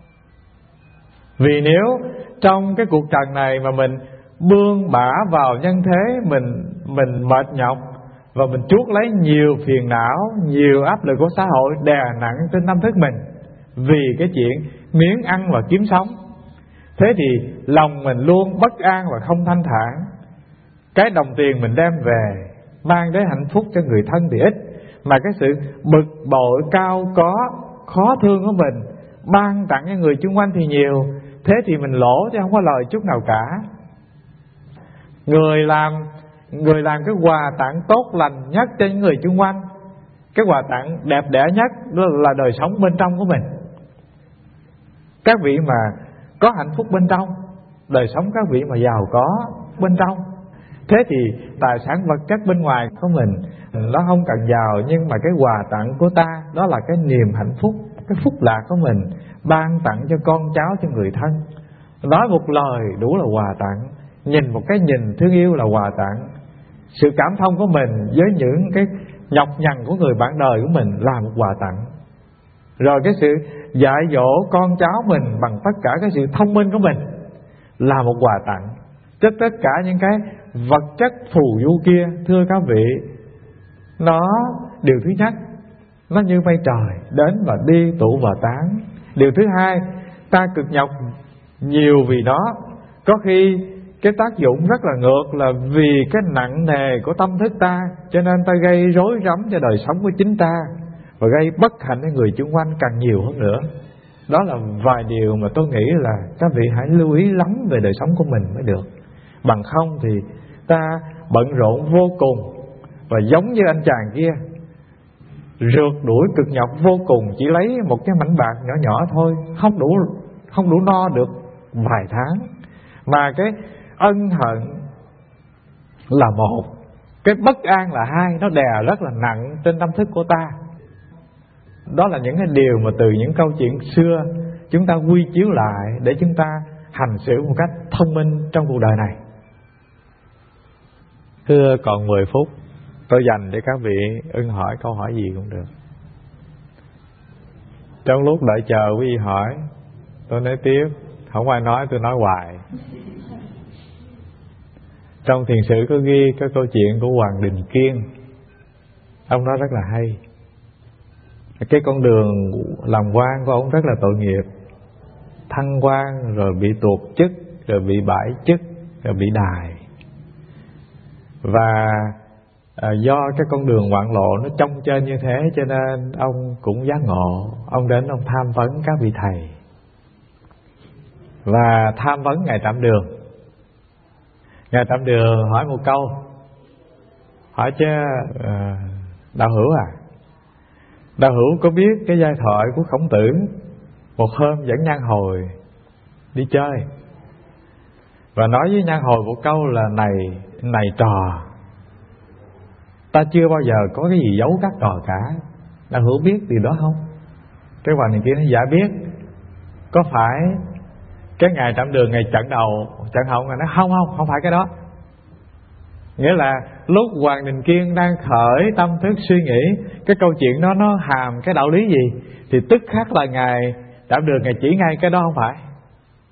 Vì nếu trong cái cuộc trần này mà mình bươn bả vào nhân thế, mình mình mệt nhọc và mình chuốc lấy nhiều phiền não, nhiều áp lực của xã hội đè nặng trên tâm thức mình vì cái chuyện miếng ăn và kiếm sống, thế thì lòng mình luôn bất an và không thanh thản. Cái đồng tiền mình đem về mang đến hạnh phúc cho người thân thì ít, mà cái sự bực bội cao có khó thương của mình ban tặng cho người xung quanh thì nhiều. Thế thì mình lỗ chứ không có lời chút nào cả. Người làm Người làm cái quà tặng tốt lành nhất cho những người xung quanh, cái quà tặng đẹp đẽ nhất đó là đời sống bên trong của mình. Các vị mà có hạnh phúc bên trong, đời sống các vị mà giàu có bên trong, thế thì tài sản vật chất bên ngoài của mình nó không cần giàu, nhưng mà cái quà tặng của ta đó là cái niềm hạnh phúc, cái phúc lạc của mình ban tặng cho con cháu, cho người thân. Nói một lời đủ là quà tặng, nhìn một cái nhìn thương yêu là quà tặng, sự cảm thông của mình với những cái nhọc nhằn của người bạn đời của mình là một quà tặng. Rồi cái sự dạy dỗ con cháu mình bằng tất cả cái sự thông minh của mình là một quà tặng. Tất tất cả những cái vật chất phù du kia, thưa các vị, nó điều thứ nhất, nó như mây trời đến và đi, tụ và tán. Điều thứ hai, ta cực nhọc nhiều vì nó, có khi cái tác dụng rất là ngược, là vì cái nặng nề của tâm thức ta, cho nên ta gây rối rắm cho đời sống của chính ta và gây bất hạnh cho người xung quanh càng nhiều hơn nữa. Đó là vài điều mà tôi nghĩ là các vị hãy lưu ý lắm về đời sống của mình mới được. Bằng không thì ta bận rộn vô cùng, và giống như anh chàng kia rượt đuổi cực nhọc vô cùng, chỉ lấy một cái mảnh bạc nhỏ nhỏ thôi, không đủ không đủ no được vài tháng. Mà cái ân hận là một, cái bất an là hai, nó đè rất là nặng trên tâm thức của ta. Đó là những cái điều mà từ những câu chuyện xưa chúng ta quy chiếu lại để chúng ta hành xử một cách thông minh trong cuộc đời này. Thưa, còn mười phút tôi dành để các vị ưng hỏi câu hỏi gì cũng được. Trong lúc đợi chờ quý vị hỏi, tôi nói tiếp, không ai nói tôi nói hoài. Trong thiền sử có ghi cái câu chuyện của Hoàng Đình Kiên. Ông nói rất là hay. Cái con đường làm quan của ông rất là tội nghiệp. Thăng quan rồi bị tuột chức, rồi bị bãi chức, rồi bị đài. Và à, do cái con đường hoạn lộ nó trông trên như thế, cho nên ông cũng giác ngộ. Ông đến ông tham vấn các vị thầy và tham vấn Ngài Trạm Đường. Ngài Trạm Đường hỏi một câu, hỏi chứ à, đạo hữu à, đạo hữu có biết cái giai thoại của Khổng Tử một hôm dẫn Nhan Hồi đi chơi và nói với Nhan Hồi một câu là này này trò, ta chưa bao giờ có cái gì giấu các trò cả, đạo hữu biết điều đó không? Cái Hoàng này kia nó dạ biết. Có phải cái Ngài Trạm Đường ngày trận đầu trận hậu Ngài nói không không không phải cái đó. Nghĩa là lúc Hoàng Đình Kiên đang khởi tâm thức suy nghĩ cái câu chuyện đó nó hàm cái đạo lý gì, thì tức khắc là Ngài Trạm Đường Ngài chỉ ngay cái đó không phải.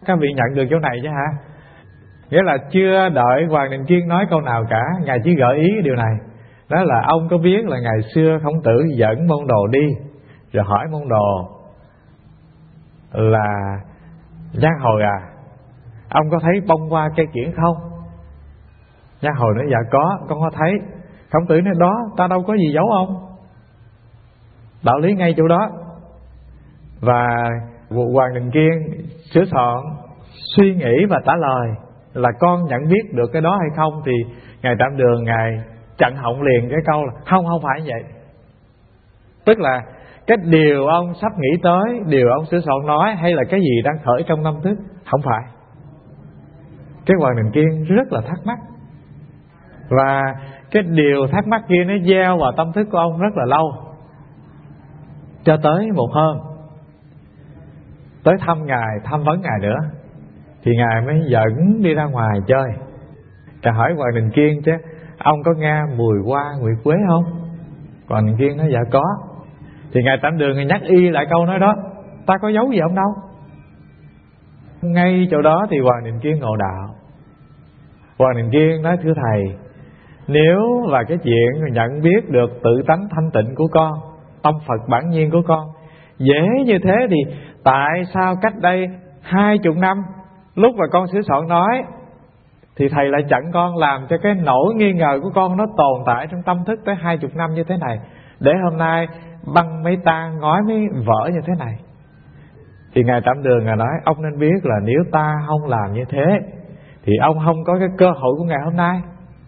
Các vị nhận được chỗ này chứ hả? Nghĩa là chưa đợi Hoàng Định Kiên nói câu nào cả, Ngài chỉ gợi ý điều này. Đó là ông có biết là ngày xưa Khổng Tử dẫn môn đồ đi, rồi hỏi môn đồ là Giang Hồi à, ông có thấy bông hoa cây kiển không? Giang Hồi nói dạ có, con có thấy. Khổng Tử nói đó, ta đâu có gì giấu ông. Đạo lý ngay chỗ đó. Và Hoàng Định Kiên sửa soạn, suy nghĩ và trả lời là con nhận biết được cái đó hay không. Thì Ngài Trạm Đường Ngài chặn họng liền cái câu là không, không phải vậy. Tức là cái điều ông sắp nghĩ tới, điều ông sửa soạn nói, hay là cái gì đang khởi trong tâm thức, không phải. Cái Hoàng Định Kiên rất là thắc mắc, và cái điều thắc mắc kia nó gieo vào tâm thức của ông rất là lâu. Cho tới một hôm tới thăm Ngài, tham vấn Ngài nữa, thì Ngài mới dẫn đi ra ngoài chơi. Ngài hỏi Hoàng Định Kiên chứ ông có nghe mùi hoa nguyệt quế không? Hoàng Định Kiên nói dạ có. Thì Ngài Trạm Đường Ngài nhắc y lại câu nói đó, ta có giấu gì ông đâu. Ngay chỗ đó thì Hoàng Định Kiên ngộ đạo. Hoàng Định Kiên nói thưa thầy, nếu là cái chuyện nhận biết được tự tánh thanh tịnh của con, tâm Phật bản nhiên của con dễ như thế, thì tại sao cách đây hai chục năm lúc mà con sửa soạn nói thì thầy lại chặn con, làm cho cái nỗi nghi ngờ của con nó tồn tại trong tâm thức tới hai chục năm như thế này, để hôm nay băng mấy tan ngói mới vỡ như thế này. Thì Ngài Trạm Đường Ngài nói ông nên biết là nếu ta không làm như thế thì ông không có cái cơ hội của ngày hôm nay.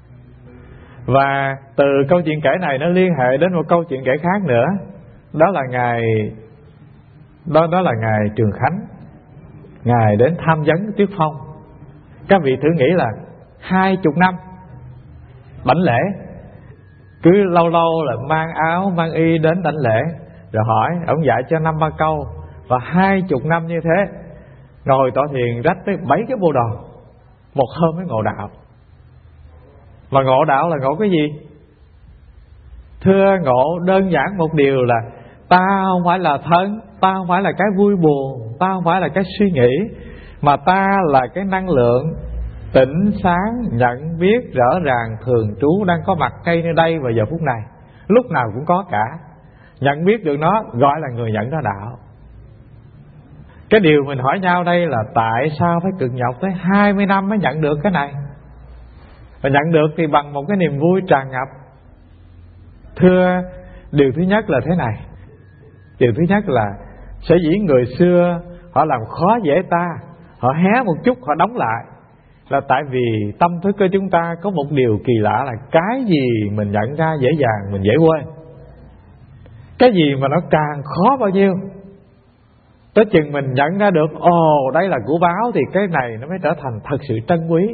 Và từ câu chuyện kể này nó liên hệ đến một câu chuyện kể khác nữa. Đó là Ngài Đó, đó là Ngài Trường Khánh, Ngài đến tham vấn Tuyết Phong. Các vị thử nghĩ là hai chục năm đảnh lễ, cứ lâu lâu là mang áo mang y đến đảnh lễ, rồi hỏi ông dạy cho năm ba câu. Và hai chục năm như thế ngồi tọa thiền rách tới bảy cái bồ đoàn, một hôm mới ngộ đạo. Mà ngộ đạo là ngộ cái gì? Thưa, ngộ đơn giản một điều là ta không phải là thân, ta không phải là cái vui buồn, ta không phải là cái suy nghĩ, mà ta là cái năng lượng tỉnh sáng, nhận biết rõ ràng, thường trú đang có mặt ngay nơi đây và giờ phút này, lúc nào cũng có cả. Nhận biết được nó gọi là người nhận ra đạo. Cái điều mình hỏi nhau đây là tại sao phải cực nhọc tới hai mươi năm mới nhận được cái này? Và nhận được thì bằng một cái niềm vui tràn ngập. Thưa, điều thứ nhất là thế này. Điều thứ nhất là sở dĩ người xưa họ làm khó dễ ta, họ hé một chút họ đóng lại, là tại vì tâm thức của chúng ta có một điều kỳ lạ là cái gì mình nhận ra dễ dàng mình dễ quên. Cái gì mà nó càng khó bao nhiêu, tới chừng mình nhận ra được ồ đây là của báo, thì cái này nó mới trở thành thật sự trân quý.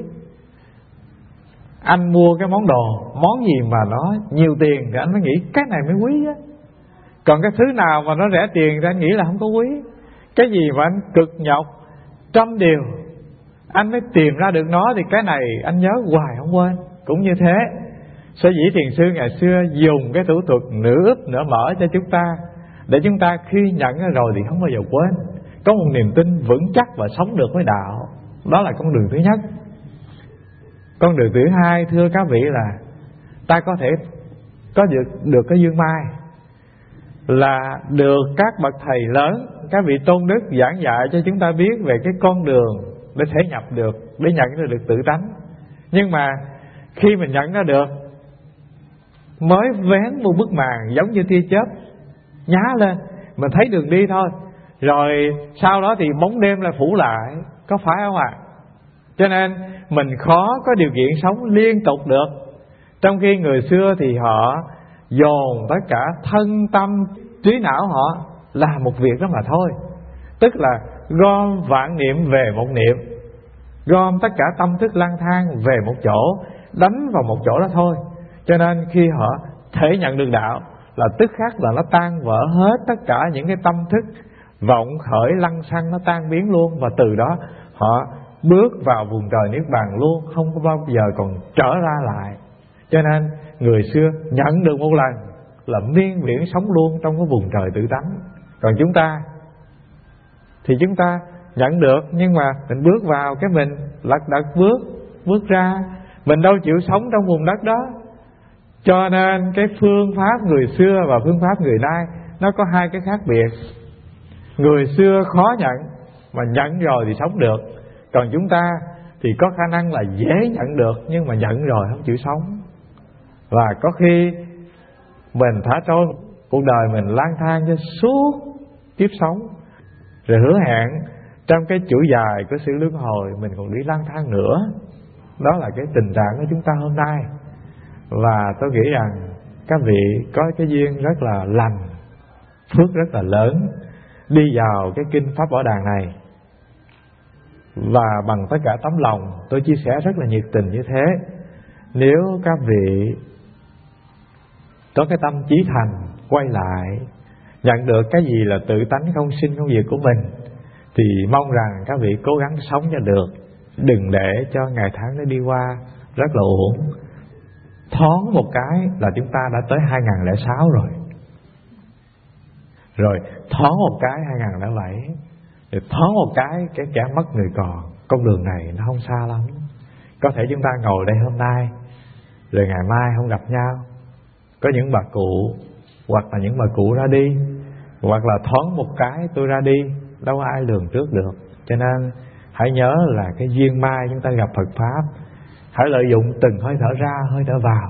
Anh mua cái món đồ, món gì mà nó nhiều tiền thì anh mới nghĩ cái này mới quý á. Còn cái thứ nào mà nó rẻ tiền thì anh nghĩ là không có quý. Cái gì mà anh cực nhọc trăm điều anh mới tìm ra được nó, thì cái này anh nhớ hoài không quên. Cũng như thế, sở dĩ thiền sư ngày xưa dùng cái thủ thuật nửa úp nửa mở cho chúng ta, để chúng ta khi nhận ra rồi thì không bao giờ quên, có một niềm tin vững chắc và sống được với đạo. Đó là con đường thứ nhất. Con đường thứ hai, thưa các vị, là ta có thể có được, được cái dương mai, là được các bậc thầy lớn, các vị tôn đức giảng dạy cho chúng ta biết về cái con đường để thể nhập được, để nhận ra được tự tánh. Nhưng mà khi mình nhận ra được, mới vén một bức màn giống như tia chớp nhá lên, mình thấy đường đi thôi, rồi sau đó thì bóng đêm lại phủ lại, có phải không ạ? À? Cho nên mình khó có điều kiện sống liên tục được. Trong khi người xưa thì họ dồn tất cả thân tâm trí não họ làm một việc đó mà thôi. Tức là gom vạn niệm về một niệm, gom tất cả tâm thức lang thang về một chỗ, đánh vào một chỗ đó thôi. Cho nên khi họ thể nhận được đạo là tức khắc là nó tan vỡ hết tất cả những cái tâm thức vọng khởi lăng xăng, nó tan biến luôn. Và từ đó họ bước vào vùng trời niết bàn luôn, không có bao giờ còn trở ra lại. Cho nên người xưa nhận được một lần là miên viễn sống luôn trong cái vùng trời tự tánh. Còn chúng ta thì chúng ta nhận được, nhưng mà mình bước vào cái mình lật đật bước bước ra, mình đâu chịu sống trong vùng đất đó. Cho nên cái phương pháp người xưa và phương pháp người nay nó có hai cái khác biệt. Người xưa khó nhận, mà nhận rồi thì sống được. Còn chúng ta thì có khả năng là dễ nhận được, nhưng mà nhận rồi không chịu sống. Và có khi mình thả trôi cuộc đời mình lang thang cho suốt kiếp sống, rồi hứa hẹn trong cái chuỗi dài của sự luân hồi mình còn đi lang thang nữa. Đó là cái tình trạng của chúng ta hôm nay. Và tôi nghĩ rằng các vị có cái duyên rất là lành, phước rất là lớn, đi vào cái kinh Pháp Bảo Đàn này. Và bằng tất cả tấm lòng tôi chia sẻ rất là nhiệt tình như thế. Nếu các vị có cái tâm chí thành quay lại, nhận được cái gì là tự tánh không sinh không diệt của mình, thì mong rằng các vị cố gắng sống cho được. Đừng để cho ngày tháng nó đi qua rất là uổng. Thoáng một cái là chúng ta đã tới hai không không sáu rồi. Rồi thoáng một cái hai không không bảy. Rồi thoáng một cái cái kẻ mất người còn. Con đường này nó không xa lắm. Có thể chúng ta ngồi đây hôm nay, rồi ngày mai không gặp nhau. Có những bà cụ, hoặc là những bà cụ ra đi, hoặc là thoáng một cái tôi ra đi, đâu ai lường trước được. Cho nên hãy nhớ là cái duyên mai chúng ta gặp Phật Pháp, hãy lợi dụng từng hơi thở ra, hơi thở vào.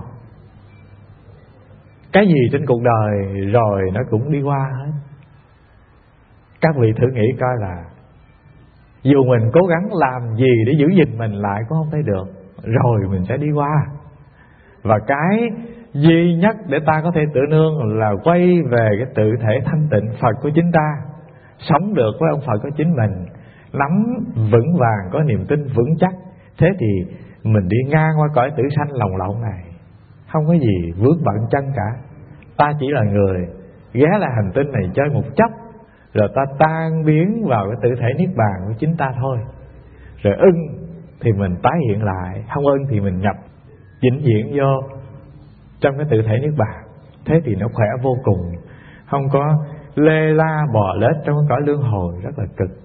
Cái gì trên cuộc đời rồi nó cũng đi qua hết. Các vị thử nghĩ coi là dù mình cố gắng làm gì để giữ gìn mình lại cũng không thấy được, rồi mình sẽ đi qua. Và cái duy nhất để ta có thể tự nương là quay về cái tự thể thanh tịnh Phật của chính ta, sống được với ông Phật của chính mình, nắm vững vàng, có niềm tin vững chắc. Thế thì mình đi ngang qua cõi tử sanh lồng lộng này, không có gì vướng bận chân cả. Ta chỉ là người ghé lại hành tinh này chơi một chốc, rồi ta tan biến vào cái tự thể niết bàn của chính ta thôi. Rồi ưng thì mình tái hiện lại, không ưng thì mình nhập vĩnh viễn vô trong cái tự thể niết bàn. Thế thì nó khỏe vô cùng, không có lê la bò lết trong cái cõi luân hồi rất là cực.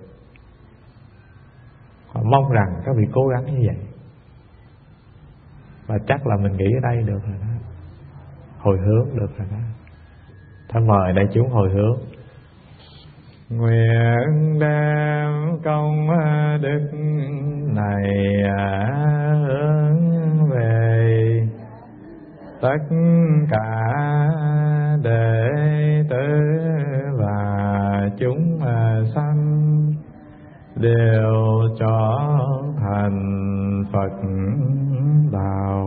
Họ mong rằng các vị cố gắng như vậy. Và chắc là mình nghĩ ở đây được rồi đó, hồi hướng được rồi đó. Thôi mời đại chúng hồi hướng. Nguyện đem công đức này hướng về tất cả đệ tử và chúng sanh, đều cho thành Phật đạo.